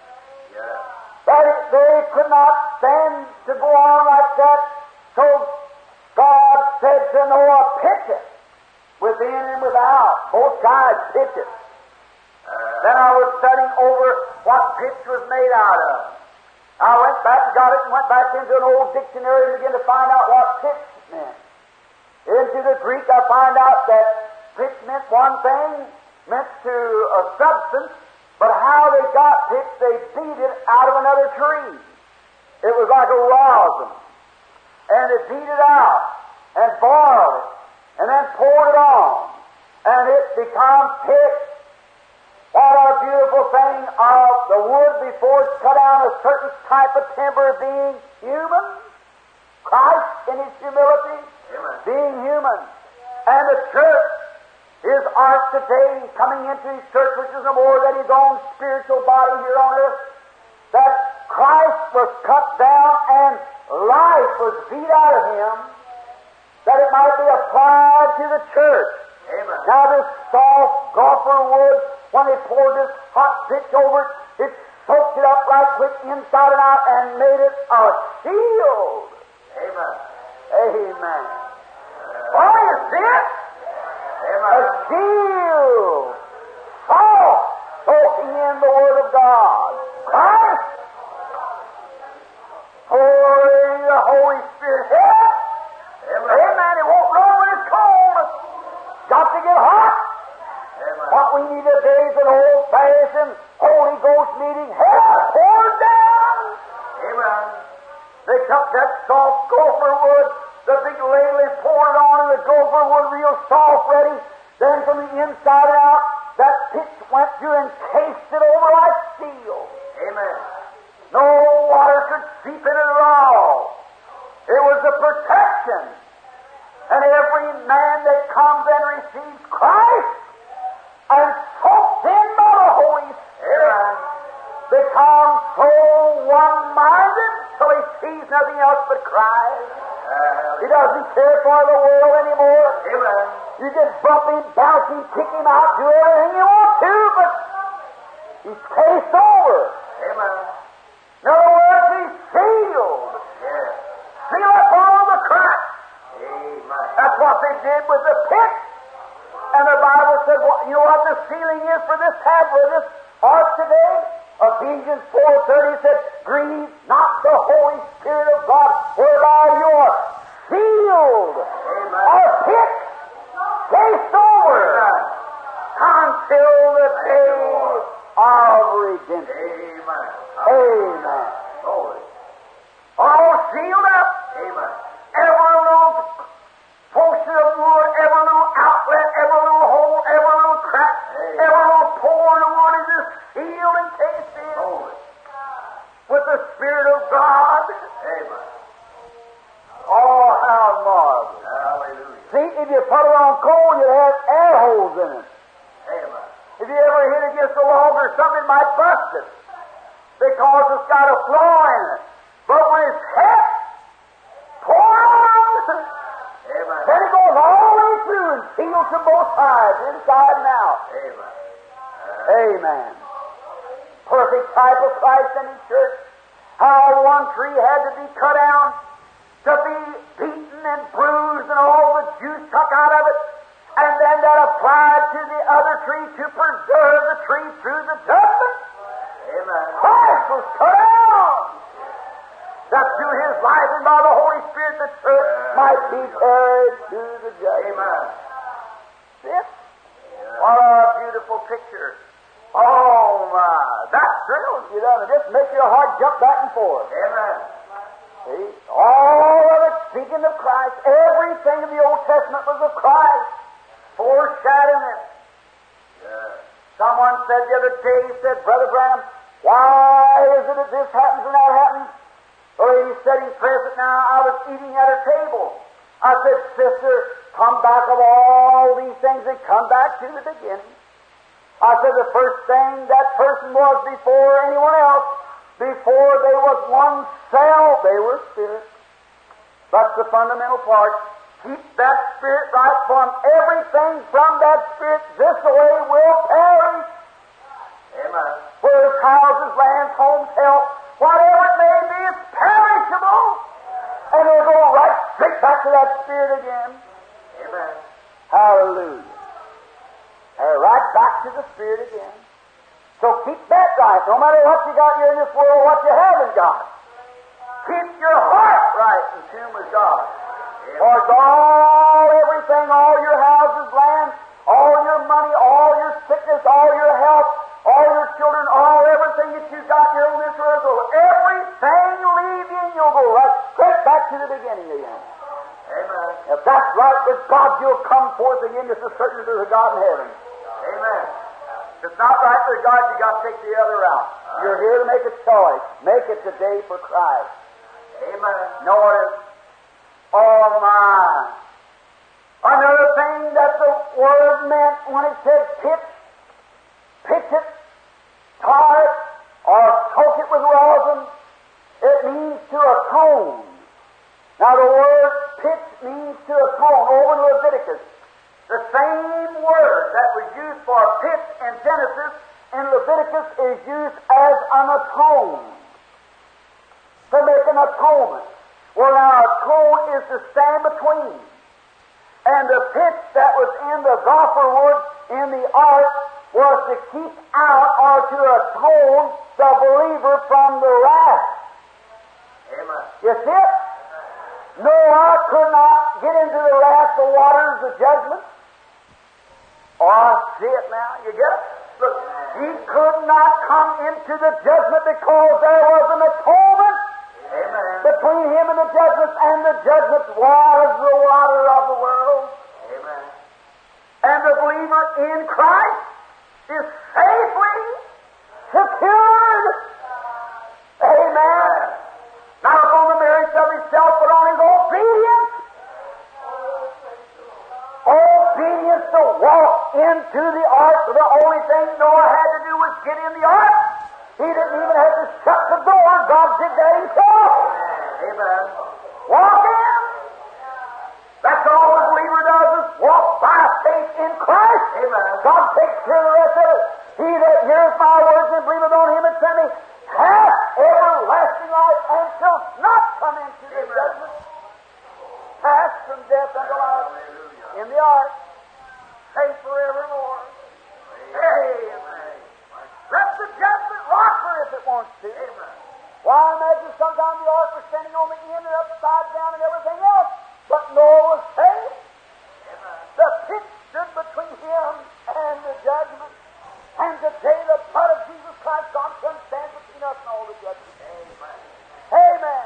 That they could not stand to go on like that. So God said to Noah, pitch it, within and without. Both sides pitch it. Then I was studying over what pitch was made out of. I went back and got it and went back into an old dictionary and began to find out what pitch meant. Into the Greek I find out that pitch meant one thing, meant to a substance, but how they got pitch, they beat it out of another tree. It was like a rosin. And they beat it out and boiled it and then poured it on. And it becomes pitch. What a beautiful thing of the wood before it's cut down, a certain type of timber being human. Christ in His humility, being human. And the church His ark today, coming into His church, which is no more than His own spiritual body here on earth, that Christ was cut down and life was beat out of Him, that it might be applied to the church. Amen. Now this soft gopher wood, when they poured this hot pitch over it, it soaked it up right quick inside and out and made it a shield. Amen. Amen. Oh, you see it? Amen. A shield. Soft, soaking in the Word of God. Christ. Pouring the Holy Spirit. Yeah. Amen. Amen. It won't run when it's cold. Got to get hot. Amen. What we need today is an old-fashioned Holy Ghost meeting. Hell poured down. Amen. They took that soft gopher wood, the big ladle, poured it on, and the gopher wood real soft, ready. Then from the inside out, that pitch went through and cased it over like steel. Amen. No water could seep in it at all. It was a protection. And every man that comes and receives Christ and soaked in by the Holy Spirit becomes so one-minded till he sees nothing else but Christ. He doesn't care for the world anymore. Amen. You can bump him, bounce him, kick him out, do everything you want to, but he's cased over. Amen. In other words, he's sealed. Yes. Seal up all the cracks. Amen. That's what they did with the pit. And the Bible said, well, you know what the sealing is for this tablet, this ark today? Ephesians 4:30 said, grieve not the Holy Spirit of God, whereby you are sealed. Amen. Or pit, cased over, until the day of redemption. Amen. Amen. Glory. All sealed up. Amen. Every little portion of wood, every little outlet, every little hole, every little crack, every little pore of wood is just sealed and cased in Glory. with the Spirit of God. Amen. Oh, how marvelous. Hallelujah. See, if you put it on coal, you'd have air holes in it. Amen. If you ever hit against a log or something, it might bust it because it's got a flaw in it. But when it's hot, pour on, Amen. then it goes all the way through and seals to both sides, inside and out. Amen. Amen. Perfect type of Christ in His church. How one tree had to be cut down, to be beaten and bruised and all the juice took out of it, and then that applied to the other tree to preserve the tree through the judgment. Amen. Christ was cut down. That through His life and by the Holy Spirit the church might be carried to the judgment. Amen. This? What a beautiful picture. Oh my, that thrills you, doesn't it? Just makes your heart jump back and forth. Amen. See? All of it speaking of Christ. Everything in the Old Testament was of Christ, foreshadowing it. Yes. Someone said the other day, said, Brother Branham, why is it that this happens and that happens? The lady sitting present now, I was eating at her table. I said, Sister, come back of all these things and come back to the beginning. I said the first thing that person was before anyone else, before they was one cell, they were spirit. That's the fundamental part. Keep that spirit right from everything from that spirit this way will perish. Amen. Whereas houses, lands, homes, health, whatever it may be, it's perishable. And it'll go right straight back to that spirit again. Amen. Hallelujah. Right back to the Spirit again. So keep that right. No matter what you got here in this world, what you haven't got. Keep your heart right in tune with God. For it's all, everything, all your houses, lands, all your money, all your sickness, all your health, all your children, all everything that you got here on this earth, everything leave you, you'll go right straight back to the beginning again. Amen. If that's right with God, you'll come forth again just as certain as there's a God in heaven. Amen. If it's not right with God, you've got to take the other route. You're here to make a choice. Make it today for Christ. Amen. Notice, oh my, Another thing that the word meant when it said pitch it, tar it, or soak it with rosin, it means to atone. Now the word pitch means to atone. Over in Leviticus, the same word that was used for pitch in Genesis, in Leviticus is used as an atone. To make an atonement. Well, now, atone is to stand between. And the pitch that was in the gopher wood in the ark was to keep out or to atone the believer from the wrath. Amen. You see it? Noah could not get into the wrath, the waters of judgment. Oh, I see it now. You get it? Look, he could not come into the judgment because there was an atonement. Amen. Between him and the judgment was the water of the world. Amen. And the believer in Christ is safely secured. Amen. Not upon the merits of himself, but on his obedience. Obedience to walk into the ark. The only thing Noah had to do was get in the ark. He didn't even have to shut the door. God did that himself. Amen. Walk in. That's all the believer does is walk by faith in Christ. Amen. God takes care of the rest of it. He that heareth my words and believeth on him that sent me hath everlasting life and shall not come into the judgment. Passed from death unto life. In the ark. Safe forevermore. Amen. Let the judgment rock her if it wants to. Amen. Why, I imagine sometimes the ark was standing on the end and upside down and everything else, but Noah was safe. Amen. The pit stood between him and the judgment. And today the blood of Jesus Christ, God can stand between us and all the judgment. Amen. Amen.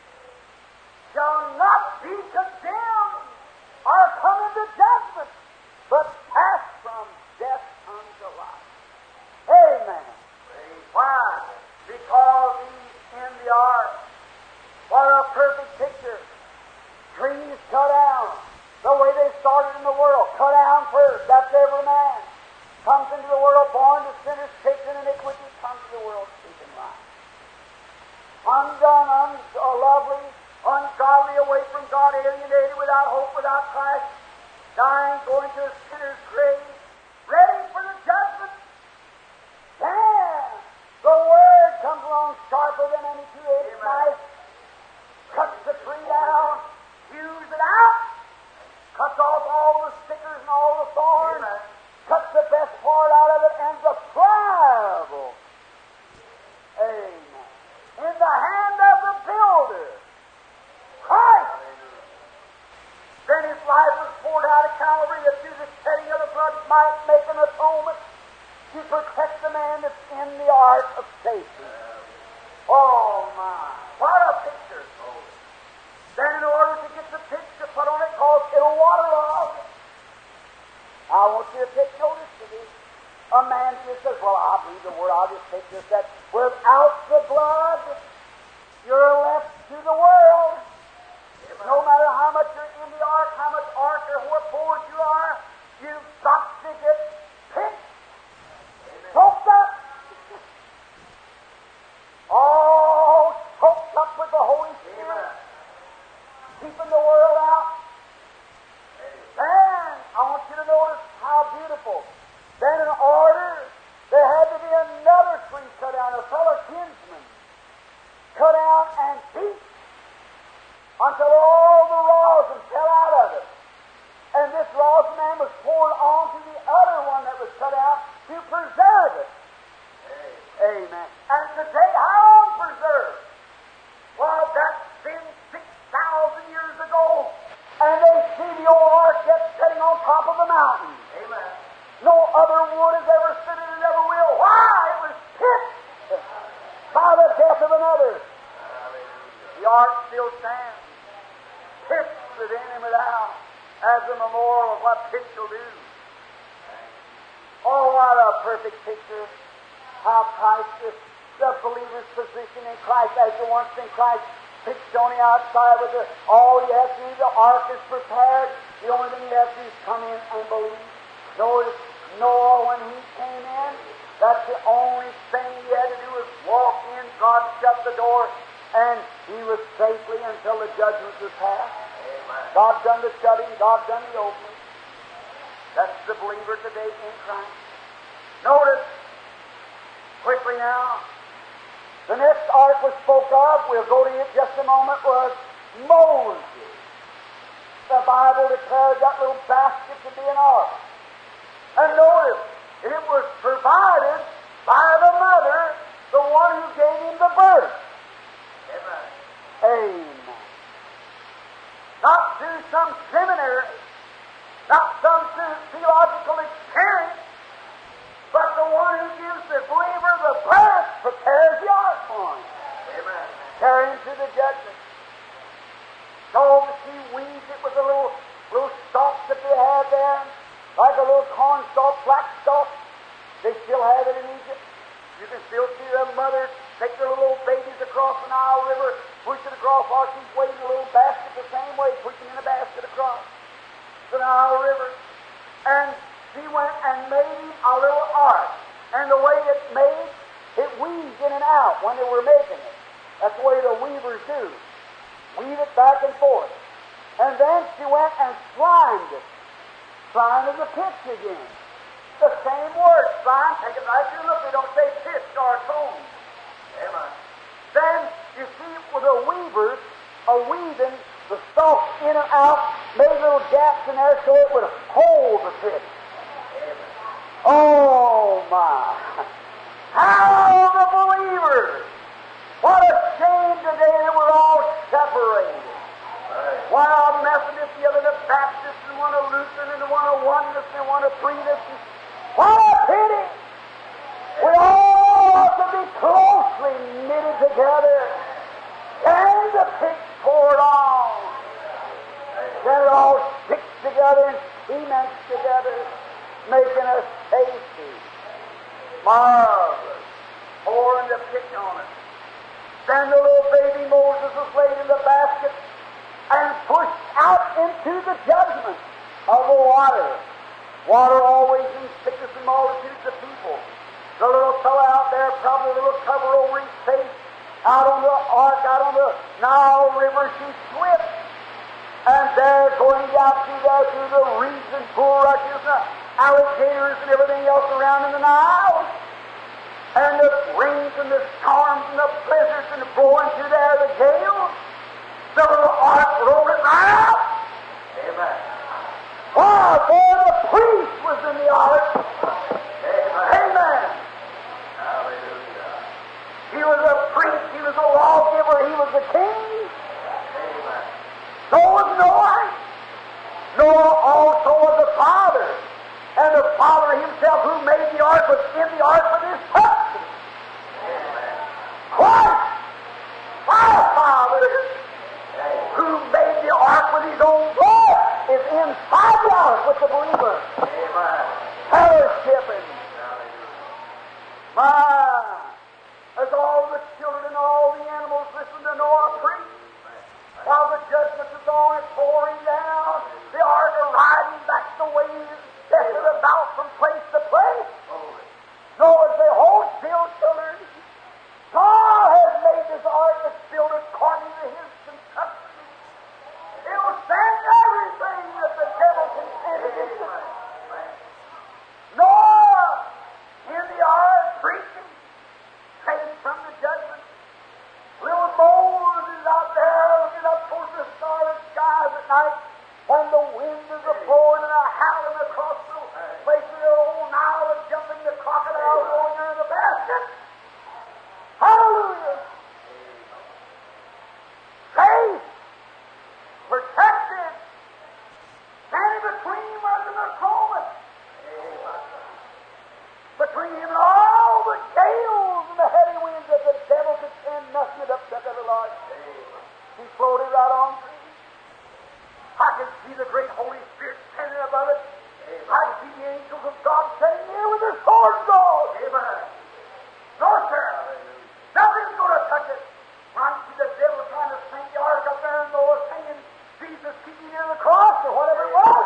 Shall not be condemned or come into judgment, but pass from death unto life. Amen. Why? Because he's in the ark. What a perfect picture. Trees cut down. The way they started in the world. Cut down first. That's every man. Comes into the world born to sinners, taken in iniquity, comes to the world speaking life. Undone, unlovely, ungodly, away from God, alienated, without hope, without Christ, dying, going to a sinner's grave, ready for the judgment. Then the Word comes along sharper than any two-edged knife, cuts the tree down, hews it out, cuts off all the stickers and all the thorns, cuts the best part out of it, and the pliable. Amen. In the hand of the builder, Christ. Then his life was poured out at Calvary that through the shedding of the blood might make an atonement to protect the man that's in the ark of safety. Oh my, what a picture. Then in order to get the pitch to put on it, cause it'll water off. I want you to take notice to this. A man just says, well, I believe the word, I'll just take this, that without the blood, you're left to the world. No matter how much you're in the ark, how much ark or what board you are, you've got to get picked, soaked up. All soaked up with the Holy Spirit, keeping the world out. Then, I want you to notice how beautiful. Then in order, there had to be another tree cut down, a fellow kinsman, cut out and beat until all the rosin fell out of it. And this rosin man was poured onto the other one that was cut out to preserve it. Amen. And today, how long preserved? Well, that's been 6,000 years ago. And they see the old ark yet sitting on top of the mountain. Amen. No other wood has ever stood it and never will. Why? It was picked by the death of another. The ark still stands, pitched within and without, as a memorial of what pitch will do. Oh, what a perfect picture. How Christ is the believer's position in Christ as the once in Christ, pitched on the outside with all you have to do. The ark is prepared. The only thing you have to do is come in and believe. Notice Noah, when he came in, that's the only thing he had to do was walk in. God shut the door, and he was safely until the judgment was passed. God done the shutting, God done the opening. That's the believer today in Christ. Notice, quickly now, the next ark was spoke of, we'll go to it just a moment, was Moses. The Bible declared that little basket to be an ark. And notice, it was provided by the mother, the one who gave him the birth. Amen. Amen. Not through some seminary, not some theological experience, but the one who gives the believer the birth prepares the ark for him. Amen. Carry him to the judgment. So that she weaves it with a little stalks that they had there, like a little corn stalk, flax stalk. They still have it in Egypt. You can still see the mother take their little babies across the Nile River, push it across while she's waiting a little basket the same way, pushing in a basket across the Nile River. And she went and made him a little ark. And the way it made, it weaved in and out when they were making it. That's the way the weavers do. Weave it back and forth. And then she went and slimed it. Slime is a pitch again. The same word, slime, take it right through. Look, they don't say pitch or tone. Amen. Then, you see, with the weavers are weaving the stalk in and out, made little gaps in there so it would hold the pitch. Oh, my. How the believers! What a shame today that we're all separated. One of Methodists, the other the Baptist, and one of Lutheran, and one of Oneness, and one of Freedom. What a pity! We all ought to be closely knitted together, and the pitch poured on. Then it all sticks together and cements together, making us tasty. Marvelous. Pouring the pitch on it. Then the little baby Moses was laid in the basket and pushed out into the judgment of the water. Water always in sickness and multitudes of people. The little fellow out there, probably a little cover over his face, out on the ark, out on the Nile River, she slipped. And there, going down through the reeds and bulrushes and the alligators and everything else around in the Nile. And the rains and the storms and the blizzards and blowing through there, the gales, the little ark rolled it right out. Amen. Why, boy, the priest was in the ark. Amen. Hallelujah. He was a priest, he was a lawgiver, he was a king. Amen. So was Noah. Noah also was a father. And the Father himself who made the ark was in the ark with his substance. Christ, our Father, who made the ark with his own blood, is inside the ark with the believer. Amen. Fellowshipping. My, as all the children and all the animals listened to Noah preach, while the judgment was on and pouring down, the ark riding back the waves, tested about from place to place. Noah said, hold still, children. God has made this ark that's built according to his construction. It will stand everything that the devil can send against it. Noah, in the ark, preaching, saved from the judgment. Little Moses is out there looking up towards the starlit skies at night when the wind is a-blowing and a-howling across the place of the old Nile and jumping the crocodile going there in the basket. Hallelujah! Safe, protected, standing between him under the atonement. Between him and all the gales and the heavy winds that the devil could send, nothing had upset every life. He floated right on through. I can see the great Holy Spirit standing above it. I can see the angels of God standing there with their swords drawn. Amen. No, sir. Nothing's going to touch it. When I see the devil trying to sink the ark up there and Noah singing, Jesus keep me near the cross or whatever it was.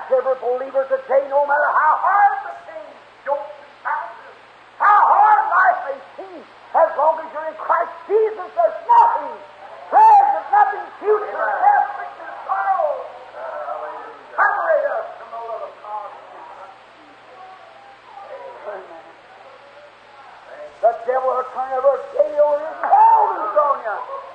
every believer today, no matter how hard the things, jokes and bounces, how hard life may seem, as long as you're in Christ Jesus, there's nothing present, nothing future, death, sickness, sorrow. Separate us from the love of God. Amen. The devil will turn every day over his holdings on you.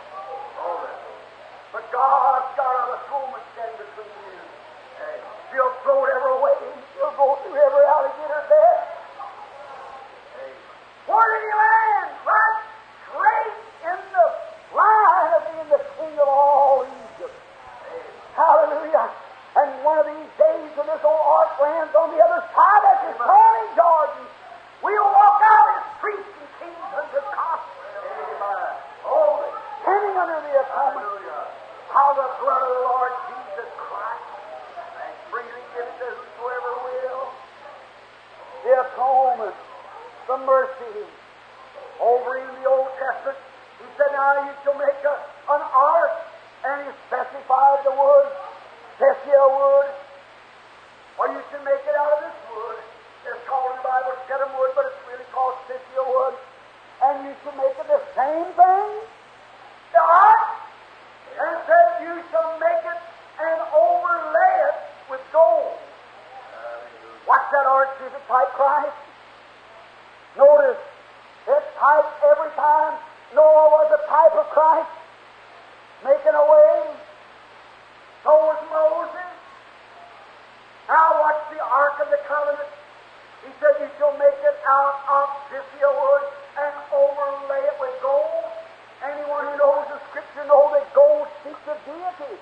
But God's got an atonement standing between you. She'll throw it every way. She'll go through every alligator bed. Where did he land? Right straight in the line of being the king of all Egypt. Hallelujah. And one of these days when this old ark lands on the other side, that's his turning Jordan. We'll walk out as priests and kings unto God. Oh, standing under the atonement. How the blood of the Lord Jesus Christ freely given to whosoever will. The atonement, the mercy. Over in the Old Testament, he said, now you shall make an ark, and he specified the wood, Sessia wood, or you should make it out of this wood. It's called in the Bible shittim wood, but it's really called Sessia wood. And you should make it the same thing, the ark. And it said, you shall make it and overlay it with gold. What's that ark? Is it type Christ? Notice, it's type every time. Noah was a type of Christ, making a way. So was Moses. Now watch the Ark of the Covenant. He said, you shall make it out of Sissia wood and overlay it with gold. Anyone who knows the Scripture knows that gold speaks of deity.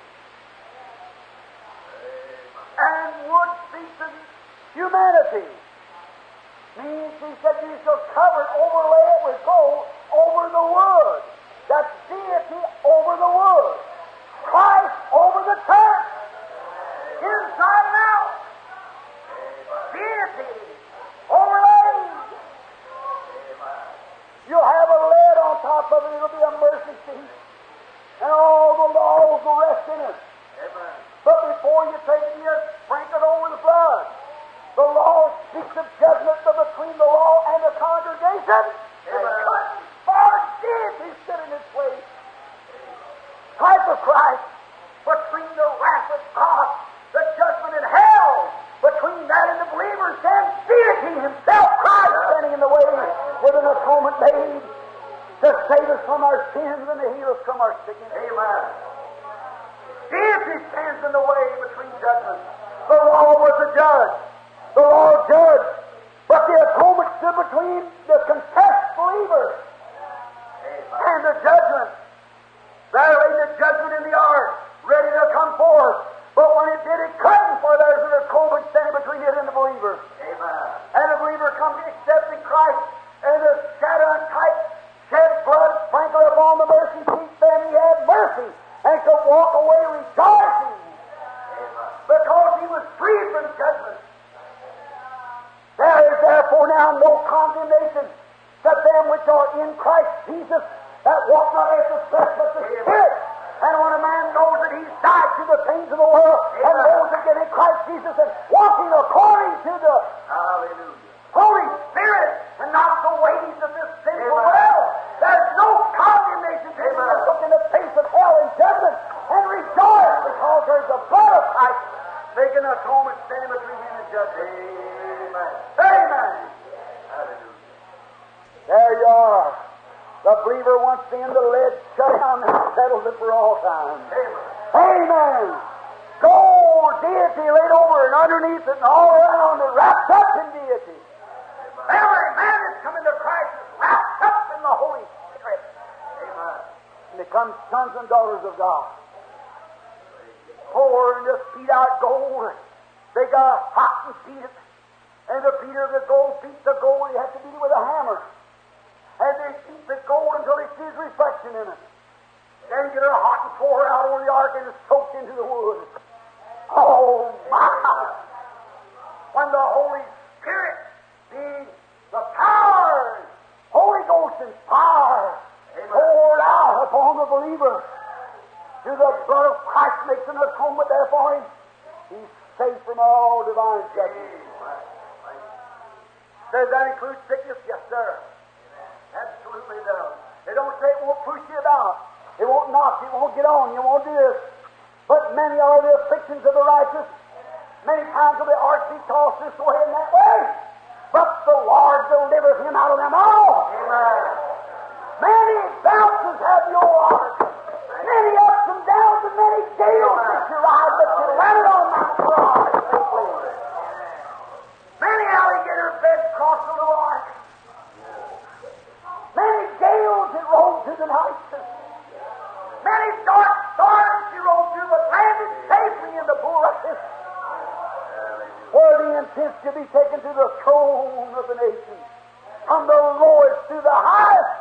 And wood speaks of humanity. Means, he said, you shall cover it, overlay it with gold over the wood. That's deity over the wood. Christ over the church. Inside and out. Deity overlaid. You'll have a lead on top of it. It'll be a mercy seat. And all the laws will rest in it. But before you take it, you sprinkle it over the blood. The law speaks of judgment between the law and the congregation. For deity stood in its place. Type of Christ. Between the wrath of God, the judgment in hell, between that and the believers, then deity himself, Christ, standing in the way with an atonement made to save us from our sins and to heal us from our sickness. Amen. Deity stands in the way between judgments. The law was the judge. The law judged. But the atonement stood between the confessed believers and the judgment. There lay the judgment in the ark, ready to come forth. But when it did, it couldn't, for there's an atonement standing between it and the believer. Amen. And the believer comes to accepting Christ, and the shadow and type shed blood, sprinkled upon the mercy seat, then he had mercy, and could walk away rejoicing. Amen. Because he was free from judgment. There is therefore now no condemnation to them which are in Christ Jesus, that walk not after the flesh but the Spirit. And when a man knows that he's died to the things of the world and knows again in Christ Jesus and walking according to the Holy Spirit and not the ways of this sinful world, there's no condemnation to him that look in the face of hell and judgment and rejoice because there's the blood of Christ making an atonement standing between him and judgment. Amen. Amen. Hallelujah. There you are. The believer once in the lead shut down and settles it for all time. Amen. Amen. Gold deity laid over and underneath it and all around it, wrapped up in deity. Every man that's come into Christ is wrapped up in the Holy Spirit. Amen. And becomes sons and daughters of God. Pour and just beat out gold. They got hot and beat it. And the beater of the gold beats the gold. You have to beat it with a hammer. And they beat the gold until they see his reflection in it. Then get it hot and pour it out over the ark and it's soaked into the wood. Oh, my! When the Holy Spirit, being the power, Holy Ghost and power, poured out upon the believer, through the blood of Christ makes an atonement there for him, he's safe from all divine judgment. Amen. Does that include sickness? Yes, sir. Absolutely does. It don't say it won't push you about. It won't knock you. It won't get on you. It won't do this. But many are the afflictions of the righteous. Many times will the ark be tossed this way and that way. But the Lord delivereth him out of them all. Amen. Many bounces have your ark. Many ups and downs and many gales that you ride, but you landed on Mount Broad safely. Many alligator beds crossed the little ark. Many gales it rolled through the night. Many dark storms you rolled through, but landed safely in the bulrushes, where the intent to be taken to the throne of the nations, from the lowest to the highest.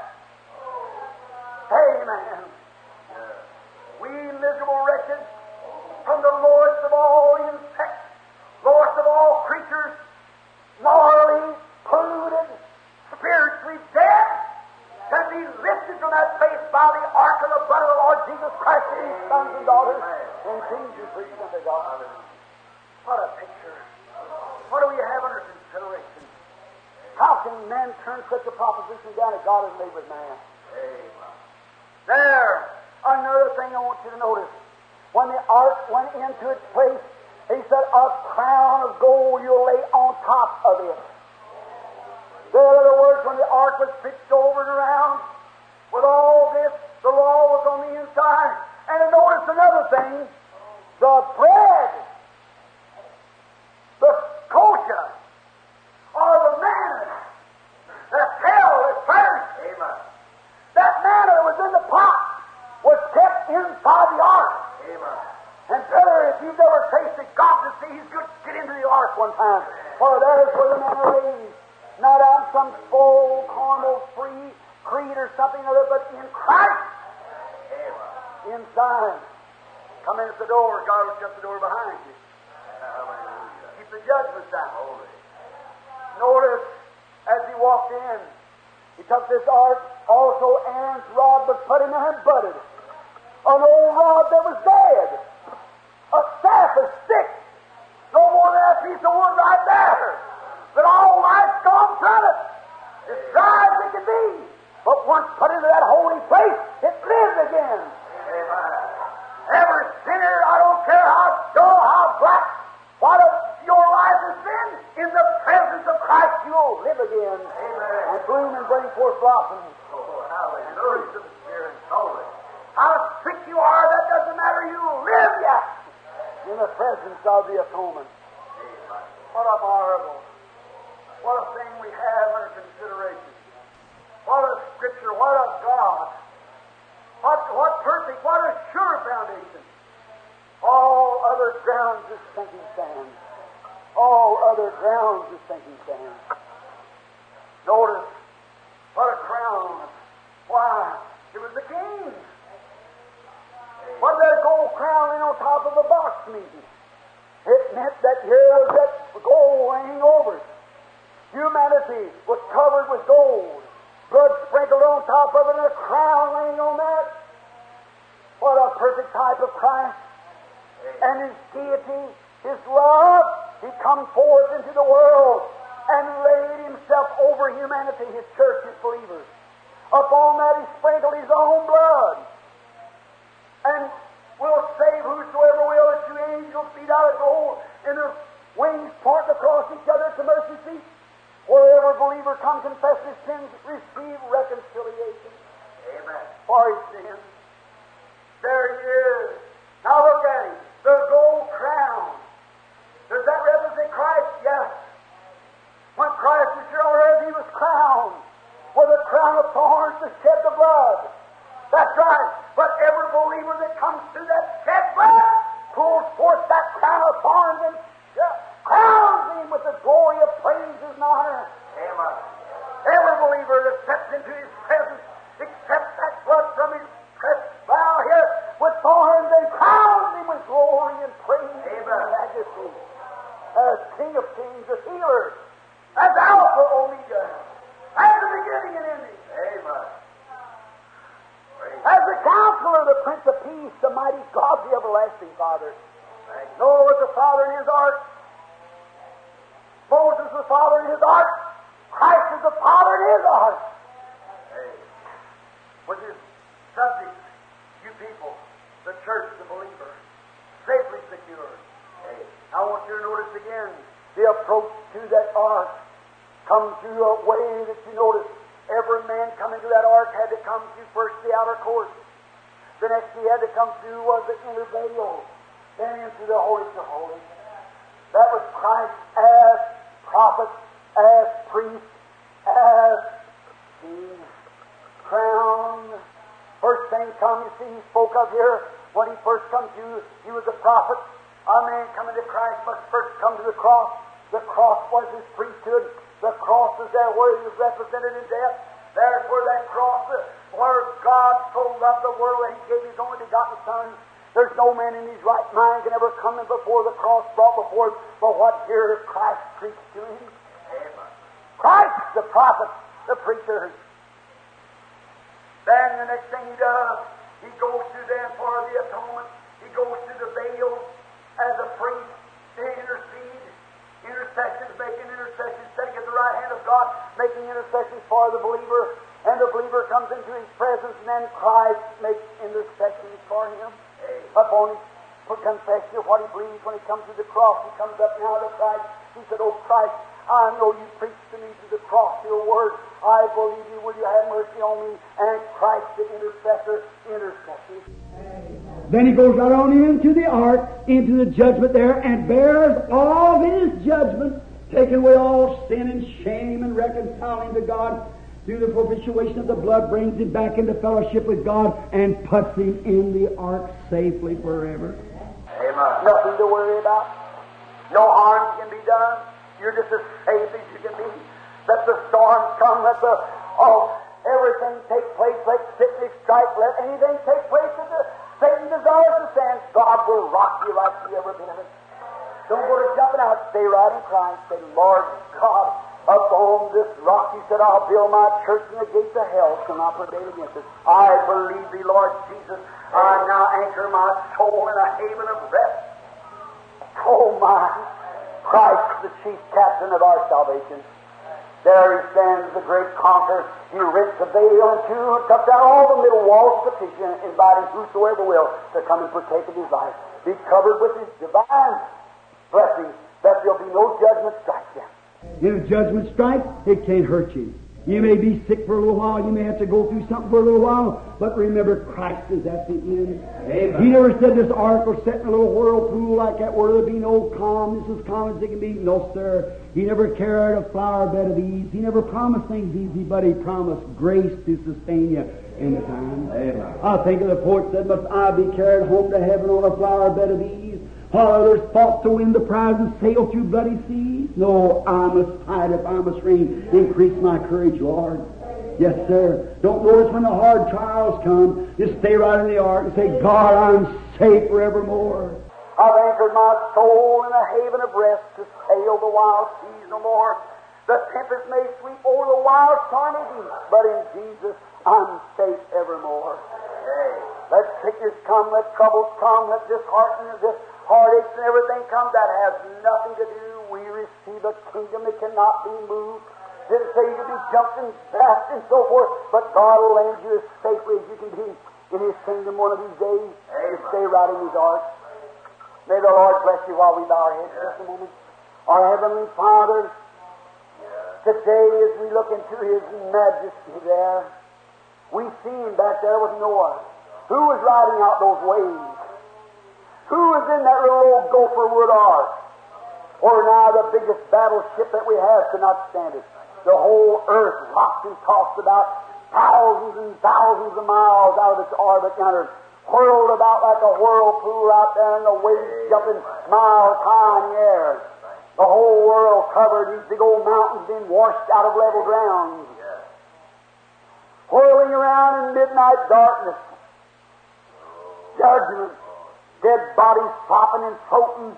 Amen. We miserable wretches, from the lowest of all insects, lowest of all creatures, morally polluted, spiritually dead, can be lifted from that place by the ark of the blood of the Lord Jesus Christ and His sons and daughters, and kings and priests unto God. What a picture. What do we have under consideration? How can man turn such a proposition down if God has made with man? There, another thing I want you to notice. When the ark went into its place, he said, a crown of gold you'll lay on top of it. In other words, when the ark was pitched over and around, with all this, the law was on the inside. And notice another thing, the bread, the kosher, or the manna, that hell at first, Amen. that manna that was in the pot was kept inside the ark. Amen. And brother, if you've never tasted God to see He's good, get into the ark one time. For there's where the manna raised. Not out some full, carnal-free creed or something other, but in Christ. Amen. Inside. Come in at the door, God will shut the door behind you. Hallelujah. Keep the judgments out. Holy. Notice, as he walked in, he took this ark, also Aaron's rod was put in there and budded. An old rod that was dead. A staff, a stick. No more than that piece of wood right there. But all life's gone from it. As dry as it could be. But once put into that holy place, it lived again. Amen. Every sinner, I don't care how dull, how black, what your life has been, in the presence of Christ you'll live again. Amen. And bloom and bring forth blossoms. Oh, And hallelujah. fruits of the Spirit. Holy. How sick you are, that doesn't matter. You live yet in the presence of the atonement. Amen. What a marvel. What a thing we have under consideration. What a Scripture. What a God. What perfect, what a sure foundation. All other grounds is sinking sand. All other grounds is sinking sand. Notice, what a crown. Why? It was the king. What did that gold crown in on top of the box mean? It meant that here was that gold hanging over it. Humanity was covered with gold. Blood sprinkled on top of it and a crown laying on that. What a perfect type of Christ. And His deity, His love, He come forth into the world and laid Himself over humanity, His church, His believers. Upon that He sprinkled His own blood. And will save whosoever will. The two angels beat out of gold and their wings pointing across each other to mercy seat. Wherever believer come confess his sins, receive reconciliation Amen. for his sins. There He is. Now look at Him. The gold crown. Does that represent Christ? Yes. When Christ was here on earth, He was crowned with a crown of thorns to shed the blood. That's right. But every believer that comes through that shed blood pulls forth that crown of thorns and crowns him with the glory of praises and honor. Amen. Every believer that steps into His presence accepts that blood from His pressed bow here with thorns and crowns him with glory and praise and majesty. As King of Kings, as healer, as Alpha, Omega, as the beginning and ending. Amen. As the Counselor, the Prince of Peace, the mighty God, the everlasting Father. Noah was the father in his ark. Moses was the father in his ark. Christ is the father in his ark. Which is subject, you people, the church, the believer, safely secured. I want you to notice again the approach to that ark comes through a way that you notice every man coming to that ark had to come through first the outer court. The next he had to come through was the inner veil, then into the holiest of holies. That was Christ as prophet, as priest, as king, crown. First thing come, you see, he spoke of here when he first come to, he was a prophet. A man coming to Christ must first come to the cross. The cross was his priesthood. The cross is there where he was represented in death. There's where that cross is, where God so loved the world that he gave his only begotten Son. There's no man in his right mind can ever come in before the cross brought before him, but what here Christ preached to him. Christ, the prophet, the preacher. Then the next thing he does, he goes to them for the atonement. He goes to the veil as a priest to intercede. Intercessions, making intercessions, sitting at the right hand of God, making intercessions for the believer. And the believer comes into his presence, and then Christ makes intercessions for him. Upon his confession of what he believes when he comes to the cross, he comes up now to Christ. He said, "Oh Christ, I know you preached to me to the cross your word. I believe you. Will you have mercy on me?" And Christ, the intercessor, intercesses. Then he goes right on into the ark, into the judgment there, and bears all of his judgment, taking away all sin and shame and reconciling to God through the propitiation of the blood, brings him back into fellowship with God and puts him in the ark safely forever. Amen. Nothing to worry about. No harm can be done. You're just as safe as you can be. Let the storms come, let the everything take place, let sickness strike, let anything take place that Satan desires to stand. God will rock you like you ever been of it. Don't go to jumping out. Stay right in Christ. Say, "Lord God, upon this rock," He said, "I'll build my church, and the gates of hell shall not prevail against it." I believe Thee, Lord Jesus. I now anchor my soul in a haven of rest. Oh my, Christ, the chief captain of our salvation. There He stands, the great conqueror. He rent the veil in two, and took down all the middle walls of petition, inviting whosoever will to come and partake of His life. Be covered with His divine blessing, that there'll be no judgment strike them. If judgment strikes, it can't hurt you. You may be sick for a little while, you may have to go through something for a little while, but remember, Christ is at the end. Amen. He never said this ark will set in a little whirlpool like that where there'll be no calm, this is calm as it can be. No, sir. He never carried a flower bed of ease. He never promised things easy, but He promised grace to sustain you in the time. Amen. I think of the poet said, "Must I be carried home to heaven on a flower bed of ease? While others fought to win the prize and sail through bloody seas? No, I must fight if I must reign. Increase my courage, Lord." Yes, sir. Don't notice when the hard trials come. Just stay right in the ark and say, "God, I'm safe forevermore." I've anchored my soul in a haven of rest to sail the wild seas no more. The tempest may sweep over the wild stormy deep, but in Jesus I'm safe evermore. Let sickness come, let troubles come, let disheartening, this heartaches and everything come. That has nothing to do. We receive a kingdom that cannot be moved. Didn't say you could be jumped and bashed and so forth, but God will land you as safely as you can be in His kingdom one of these days. You stay right in His ark. May the Lord bless you while we bow our heads just a moment. Our Heavenly Father, today as we look into His majesty there, we see Him back there with Noah. Who was riding out those waves? Who was in that little old gopher wood ark? Or now the biggest battleship that we have could not stand it. The whole earth rocked and tossed about thousands and thousands of miles out of its orbit yonder, whirled about like a whirlpool out there, and the waves jumping miles high in the air. The whole world covered, these big old mountains being washed out of level ground. Whirling around in midnight darkness. Judgment. Dead bodies flopping and floating.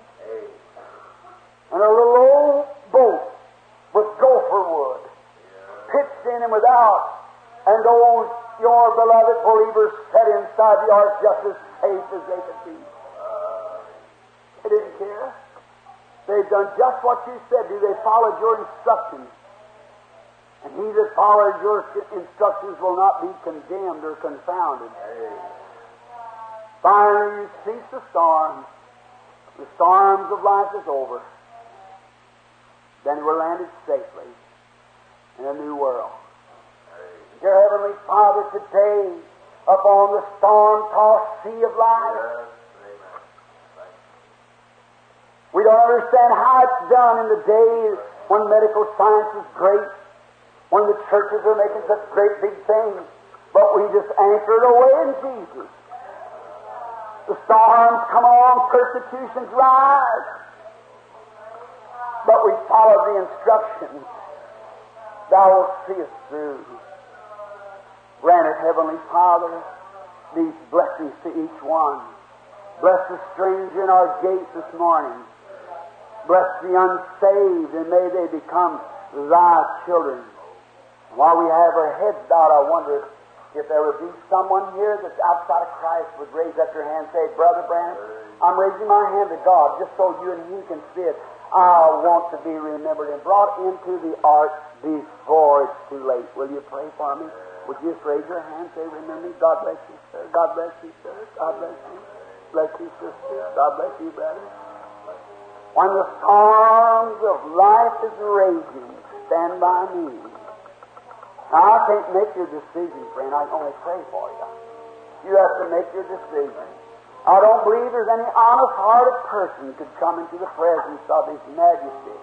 And a little old boat with gopher wood pitched in and without. And those, your beloved believers, sat inside the ark just as safe as they could be. They didn't care. They've done just what you said. Do they follow your instructions? And he that follows your instructions will not be condemned or confounded. Finally, you cease the storm. The storms of life is over. Then we're landed safely in a new world. Dear Heavenly Father, today, upon the storm-tossed sea of life, we don't understand how it's done in the day when medical science is great, when the churches are making such great big things, but we just anchor it away in Jesus. The storms come on, persecutions rise, but we follow the instructions. Thou wilt see us through. Grant it, Heavenly Father, these blessings to each one. Bless the stranger in our gates this morning. Bless the unsaved, and may they become Thy children. While we have our heads bowed, I wonder if there would be someone here that's outside of Christ would raise up your hand and say, Brother Branham, I'm raising my hand to God just so you and he can see it. I want to be remembered and brought into the ark before it's too late. Will you pray for me? Would you just raise your hand and say, remember me? God bless you, sir. God bless you, sir. God bless you. Bless you, sister. God bless you, brother. When the storms of life is raging, stand by me. Now, I can't make your decision, friend. I can only pray for you. You have to make your decision. I don't believe there's any honest-hearted person could come into the presence of His Majesty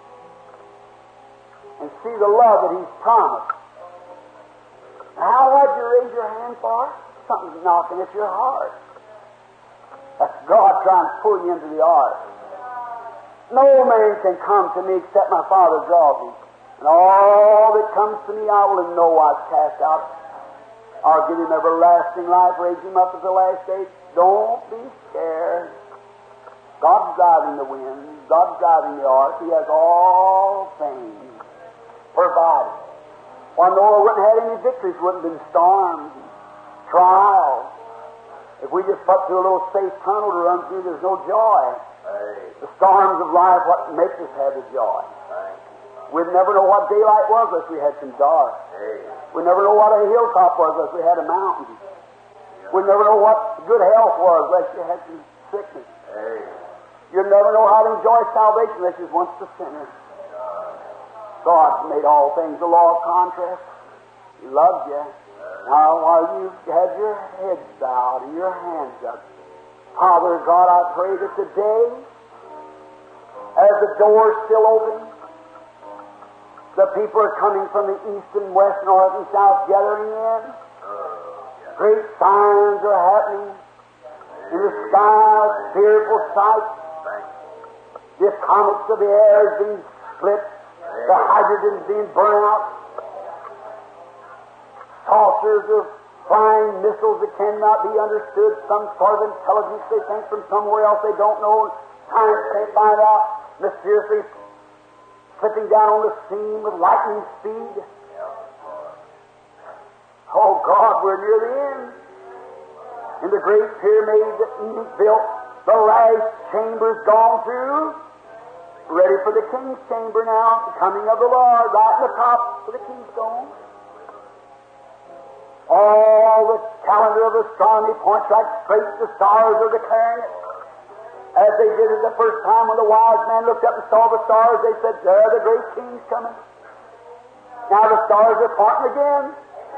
and see the love that He's promised. How would you raise your hand for? Something's knocking at your heart. That's God trying to pull you into the ark. No man can come to me except my Father draws him. And all that comes to me I will in no wise cast out. I'll give him everlasting life, raise him up at the last day. Don't be scared. God's driving the wind. God's driving the ark. He has all things provided. When Noah wouldn't have any victories, wouldn't have been storms, trials. If we just put through a little safe tunnel to run through, there's no joy. The storms of life, what makes us have the joy? We'd never know what daylight was unless we had some dark. We'd never know what a hilltop was unless we had a mountain. We'd never know what good health was unless you had some sickness. You'd never know how to enjoy salvation unless you was once the sinner. God made all things the law of contrast. He loves you. Now, while you had your heads bowed and your hands up, Father God, I pray that today, as the door is still open, the people are coming from the east and west, north and south, gathering in. Great signs are happening in the sky, fearful sight. The atomics of the air is being split. The hydrogen is being burned out. Saucers of flying missiles that cannot be understood. Some sort of intelligence they think from somewhere else they don't know. Science can't find out. Mysteriously slipping down on the scene with lightning speed. Oh God, we're near the end. In the great pyramid that Enoch built, the last chamber's gone through. Ready for the king's chamber now. The coming of the Lord, right in the top of the keystone. All the calendar of astronomy points right straight. The stars are declaring it. As they did it the first time when the wise man looked up and saw the stars, they said, there the great king's coming. Now the stars are pointing again.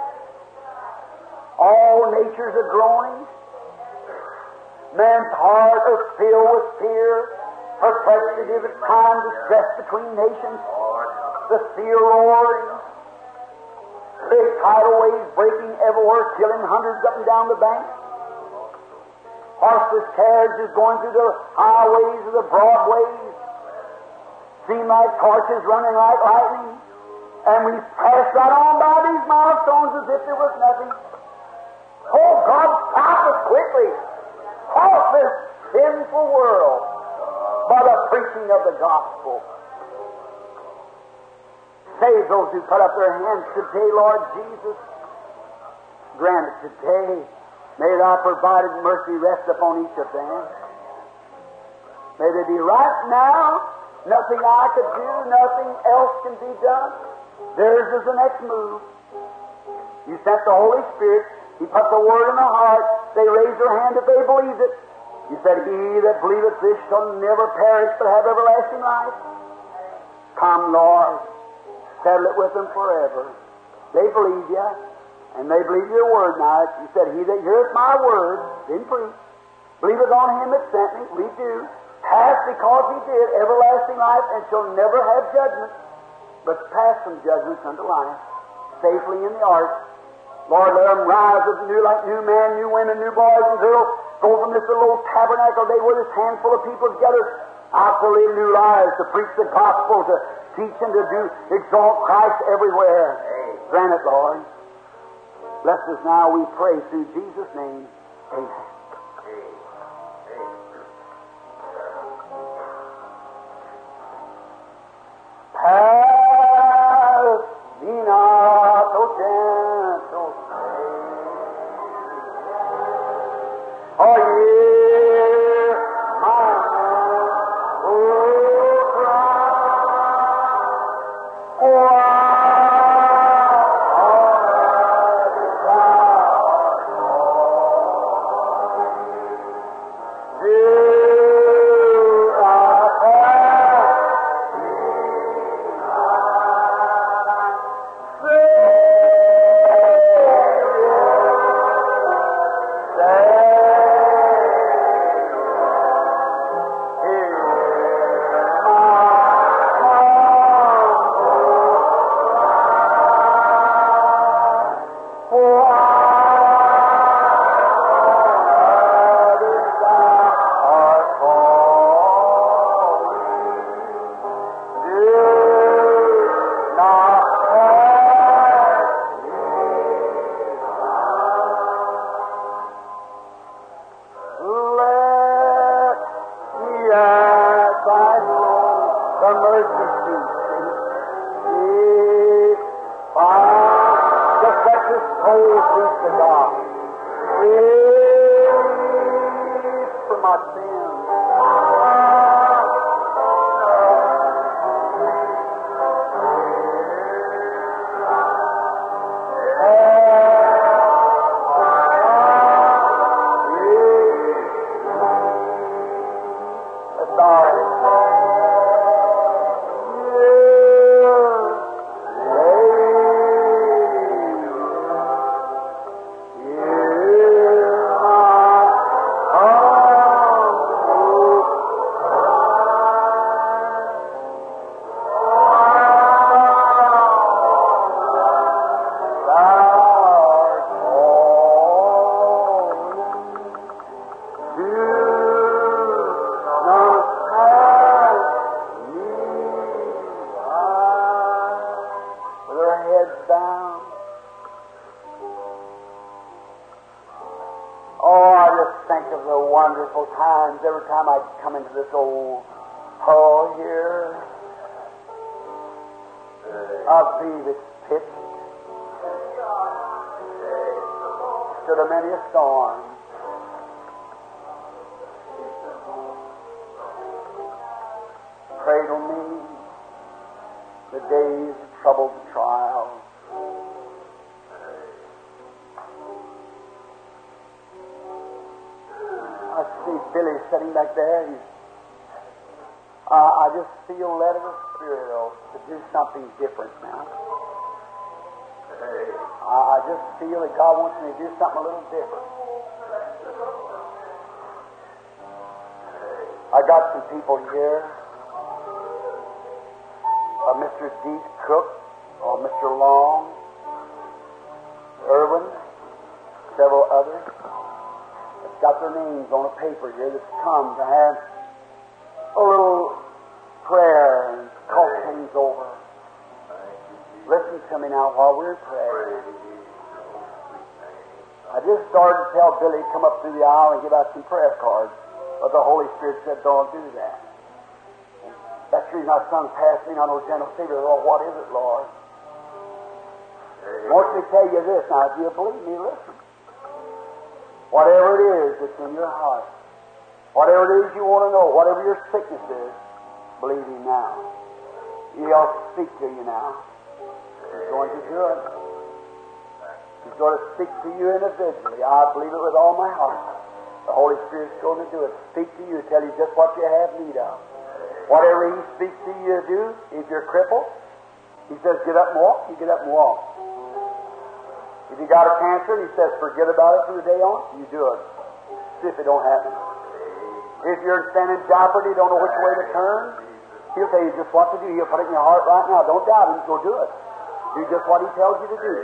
All natures are groaning. Man's heart is filled with fear, perplexity of time, distress between nations. The sea roaring. Big tidal waves breaking everywhere, killing hundreds up and down the bank. Horseless carriages going through the highways of the broadways. Seem like torches running like lightning. And we pass right on by these milestones as if there was nothing. Oh, God, stop us quickly. Halt this sinful world by the preaching of the gospel. Save those who put up their hands today, Lord Jesus. Grant it today. May Thy provided mercy rest upon each of them. May they be right now. Nothing I could do, nothing else can be done. Theirs is the next move. You sent the Holy Spirit. He put the Word in the heart. They raise their hand if they believe it. You said, He that believeth this shall never perish but have everlasting life. Come, Lord. Settle it with them forever. They believe you, and they believe your Word now. You said, He that heareth my Word, then preach. Believeth on Him that sent me. We do. Hath because He did everlasting life, and shall never have judgment, but pass from judgments unto life, safely in the ark. Lord, let them rise up new like new men, new women, new boys and girls. Go from this little old tabernacle day where this handful of people together out to live new lives, to preach the gospel, to teach and to do exalt Christ everywhere. Grant it, Lord. Bless us now, we pray, through Jesus' name. Amen. Pass me not, O gentle Savior. Oh, hear my humble cry. Oh, every time I come into this old hall here, I believe it's pitched. Stood a many a storm. Cradle me the days of trouble and trial. I see Billy sitting back there. I just feel led of the Spirit to do something different now. I just feel that God wants me to do something a little different. I got some people here. Mr. Deese Cook, or Mr. Long, Irwin, several others. It's got their names on a paper here that's come to have a little prayer and talk things over. Listen to me now while we're praying. I just started to tell Billy to come up through the aisle and give out some prayer cards, but the Holy Spirit said, don't do that. That's the reason I sung Pass Me Not, O Gentle Savior. Oh, what is it, Lord? I want me to tell you this now. If you believe me, listen. Whatever it is that's in your heart, Whatever it is you want to know, whatever your sickness is, believe Him now. He'll speak to you now. He's going to do it. He's going to speak to you individually. I believe it with all my heart. The Holy Spirit's going to do it. Speak to you, tell you just what you have need of. Whatever He speaks to you to do, if you're crippled, He says, get up and walk, you get up and walk. If you got a cancer, He says, forget about it from the day on, you do it. See if it don't happen. If you're standing in jeopardy, don't know which way to turn, He'll tell you just what to do. He'll put it in your heart right now. Don't doubt Him, go do it. Do just what He tells you to do.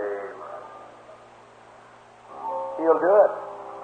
He'll do it.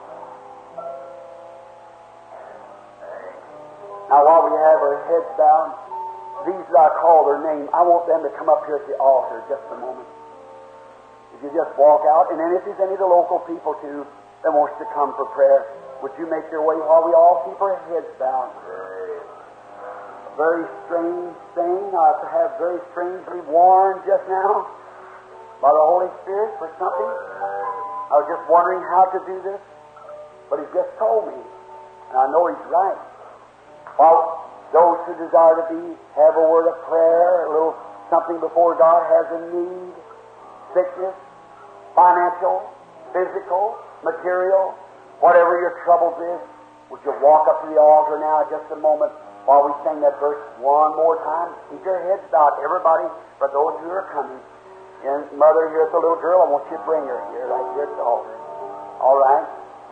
Now, while we have our heads bowed, these that I call their name, I want them to come up here at the altar just a moment. If you just walk out, and then if there's any of the local people too that wants to come for prayer, would you make your way while we all keep our heads bowed? A very strange thing. I have very strangely warned just now by the Holy Spirit for something. I was just wondering how to do this, but He's just told me, and I know He's right. While those who desire to have a word of prayer, a little something before God, has a need, sickness, financial, physical, material, whatever your troubles is, would you walk up to the altar now just a moment while we sing that verse one more time? Keep your heads bowed, everybody, for those who are coming. And Mother, here's the little girl. I want you to bring her here, right here at the altar. All right?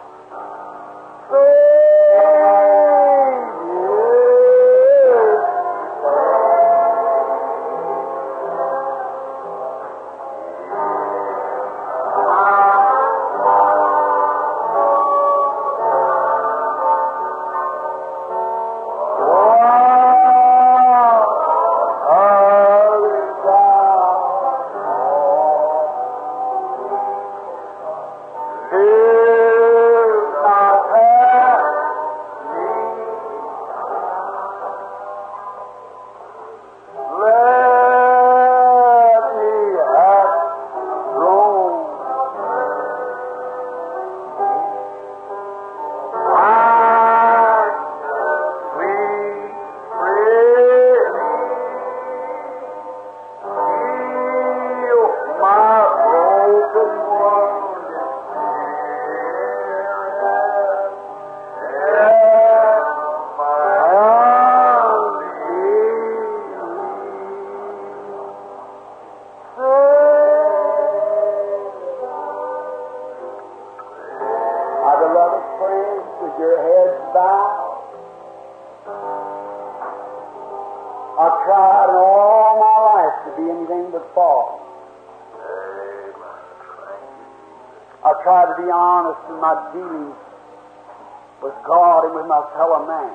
Dealings with God and with my fellow man.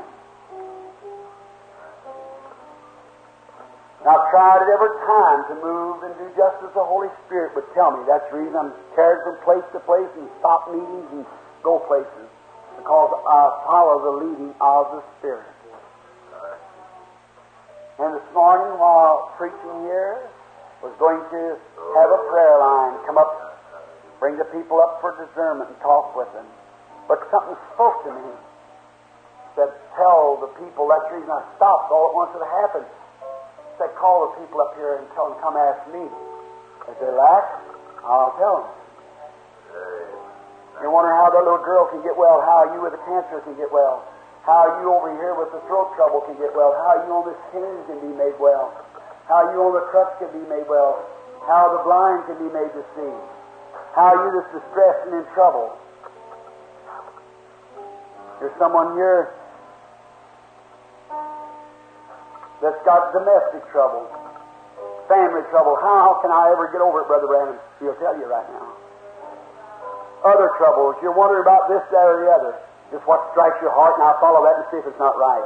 And I've tried at every time to move and do just as the Holy Spirit would tell me. That's the reason I'm carried from place to place and stop meetings and go places, because I follow the leading of the Spirit. And this morning, while preaching here, was going to have a prayer line come up, bring the people up for discernment and talk with them. But something spoke to me. Said, tell the people, that's the reason I stopped all at once it happened. Said, call the people up here and tell them, come ask me. If they lack, I'll tell them. You wonder how that little girl can get well, how you with the cancer can get well, how you over here with the throat trouble can get well, how you on this cane can be made well, how you on the crutch can be made well, how the blind can be made to see. How you that's distressed and in trouble. There's someone here that's got domestic trouble, family trouble. How can I ever get over it, Brother Branham? He'll tell you right now. Other troubles. You're wondering about this, that, or the other. Just what strikes your heart, and I'll follow that and see if it's not right.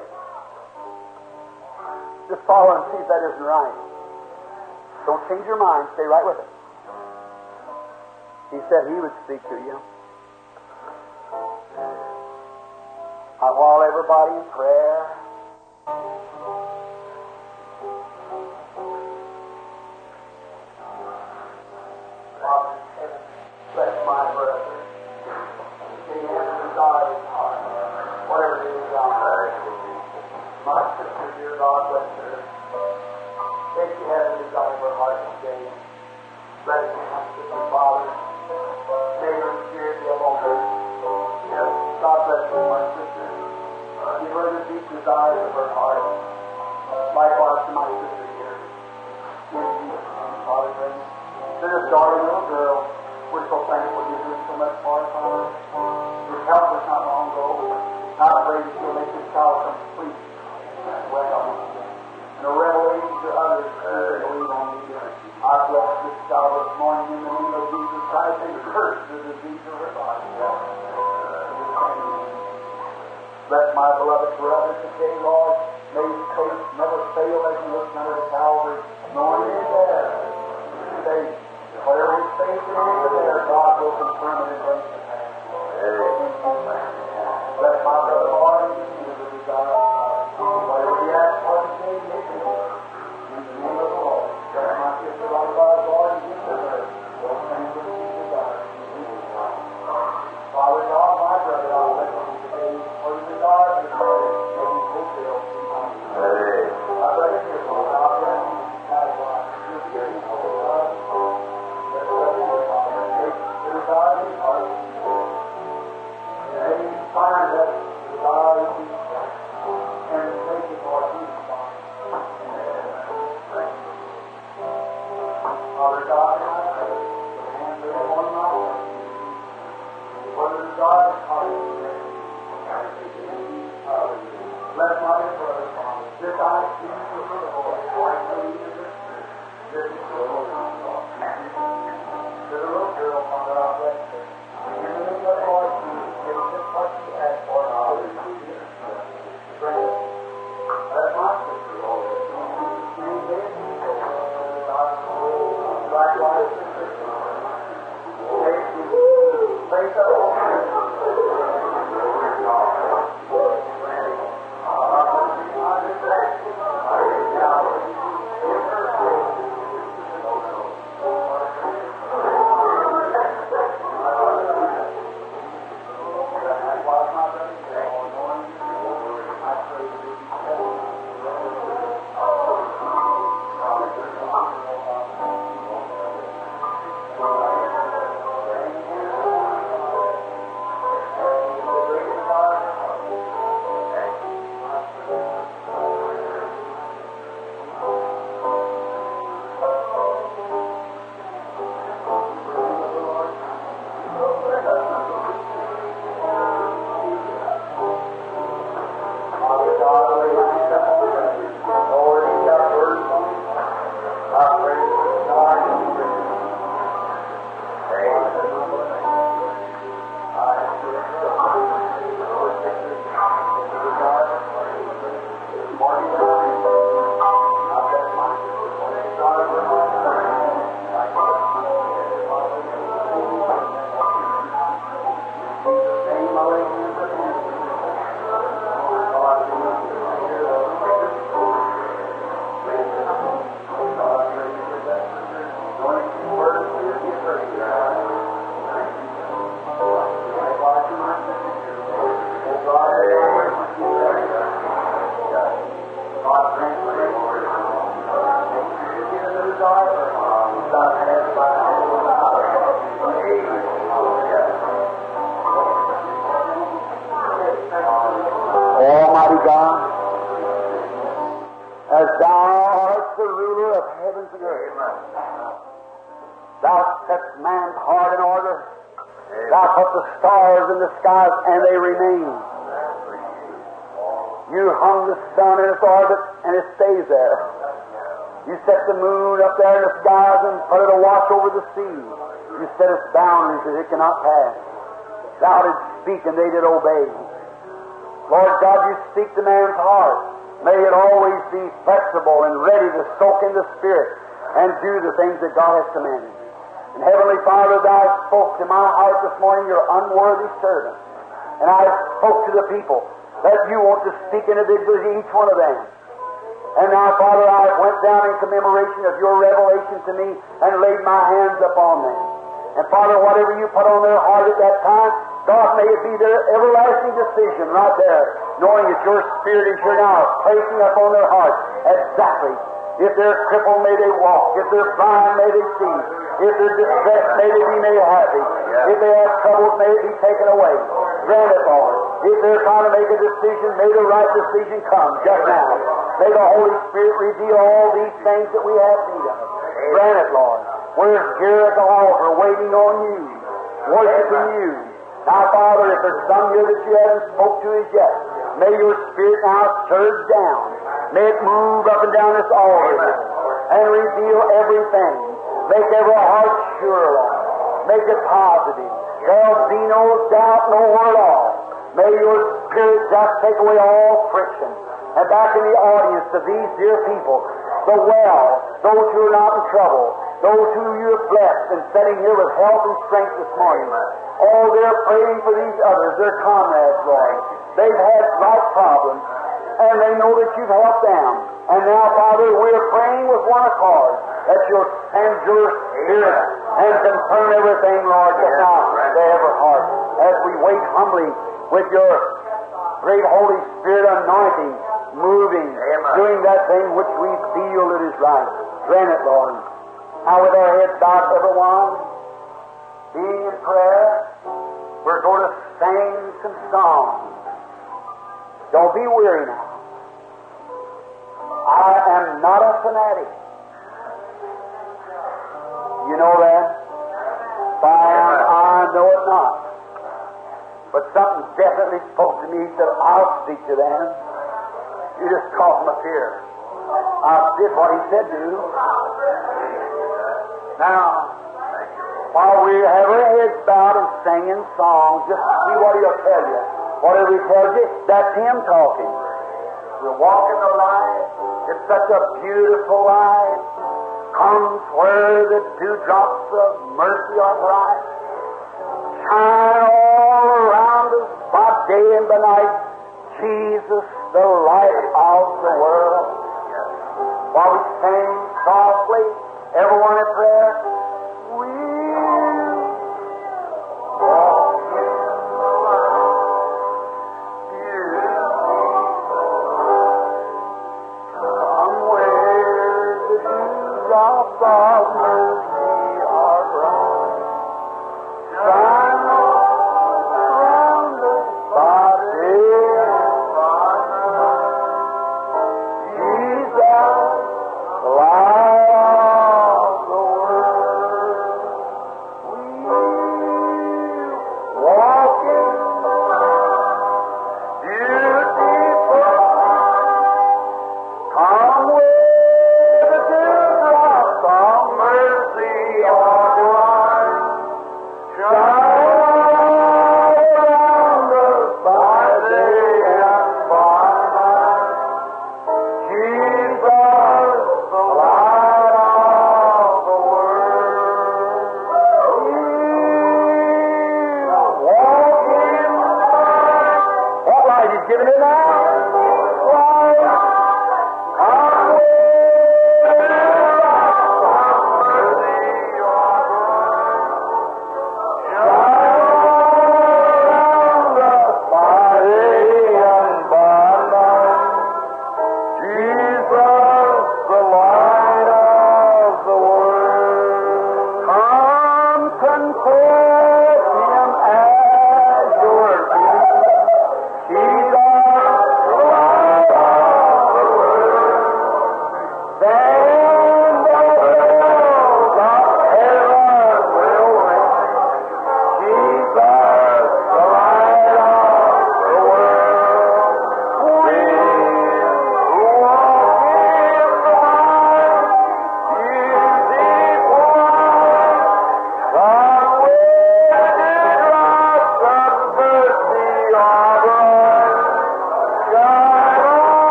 Just follow and see if that isn't right. Don't change your mind. Stay right with it. He said He would speak to you. While everybody in prayer, Father in heaven, bless my brother. May He have a desire in his heart, whatever it desires of her heart. Likewise to my sister here. In Jesus' name, Father, grace. To this darling little girl, we're so thankful you're doing so much for us, Father. You helped us not long ago. I pray that you'll make this child complete and well. And a revelation to others who believe on you. I bless this child this morning in the name of Jesus Christ and curse the disease of her body. Bless my beloved brother today, Lord. May his faith never fail as he looks under the Calvary, nor is there faith. Whatever his faith is there, God will confirm it and bring it to pass. Bless my brother, Lord, and give me the desire of God. Whatever he asks for today, make it. In the name of the Lord. Bless my sister, likewise, Lord, and give her those things which she desires. Father God, my brother, I bless you today for the desire of your prayer. May you fulfill. I bless you, Lord. I bless you. Likewise, your hearing, O God. Bless you, Father. Make the desire of your heart. May you find that desire of your heart and make it, Lord, Jesus, Father. Father God, I pray for the hands of everyone in my life. For the desire of heart. Bless my dear brother, Father. This I speak to the Lord. For I believe in this church. This is the Lord. To the little girl, Father, I bless her. In the name of the Lord Jesus, give just what she asked for. Hallelujah. Bring it. Bless my sister, Lord. In the name of the Lord. Likewise, sister. Take you. Place up all Almighty God, as thou art the ruler of heavens and earth, thou setst man's heart in order. Thou put the stars in the skies, and they remain. You hung the sun in its orbit, and it stays there. You set the moon up there in the skies and put it a watch over the sea. You set its boundaries that it cannot pass. Thou didst speak, and they did obey. Lord God, you speak to man's heart. May it always be flexible and ready to soak in the Spirit and do the things that God has commanded. And Heavenly Father, thou spoke to my heart this morning, your unworthy servant. And I spoke to the people that you want to speak individually to each one of them. And now, Father, I went down in commemoration of your revelation to me and laid my hands upon them. And Father, whatever you put on their heart at that time, God, may it be their everlasting decision right there, knowing that your Spirit is here now, placing upon their heart exactly. If they're crippled, may they walk. If they're blind, may they see. If they're distressed, may they be made happy. If they have troubles, may it be taken away. Grant it, Lord. If they're trying to make a decision, may the right decision come just now. May the Holy Spirit reveal all these things that we have need of. Grant it, Lord. We're here at the altar waiting on you, worshiping you. Now, Father, if there's some here that you haven't spoke to us yet, may your Spirit now surge down. May it move up and down this altar and reveal everything. Make every heart sure, Lord. Make it positive. There'll be no doubt nowhere at all. May your Spirit just take away all friction. And back in the audience of these dear people, the well, those who are not in trouble, those who you have blessed and sitting here with health and strength this morning. Oh, they're praying for these others, their comrades, Lord. They've had life problems, and they know that you've helped them. And now, Father, we're praying with one accord that you'll send your Spirit and confirm everything, Lord, just now to every heart. As we wait humbly with your great Holy Spirit anointing, moving, doing that thing which we feel that is right. Grant it, Lord. Now, with our heads bowed, everyone, being in prayer, we're going to sing some songs. Don't be weary now. I am not a fanatic. You know that? I know it not. But something definitely spoke to me. He said, I'll speak to them. You just call them up here. I did what he said to. Now, while we have our heads bowed and singing songs, just see what he'll tell you. Whatever he tells you, that's him talking. We're walking the light. It's such a beautiful light. Comes where the dewdrops of mercy are bright. Shine all around us by day and by night. Jesus, the light of the world. While we sing softly, everyone in prayer, we'll walk in the light, beautiful light, somewhere the dewdrops of mercy are bright.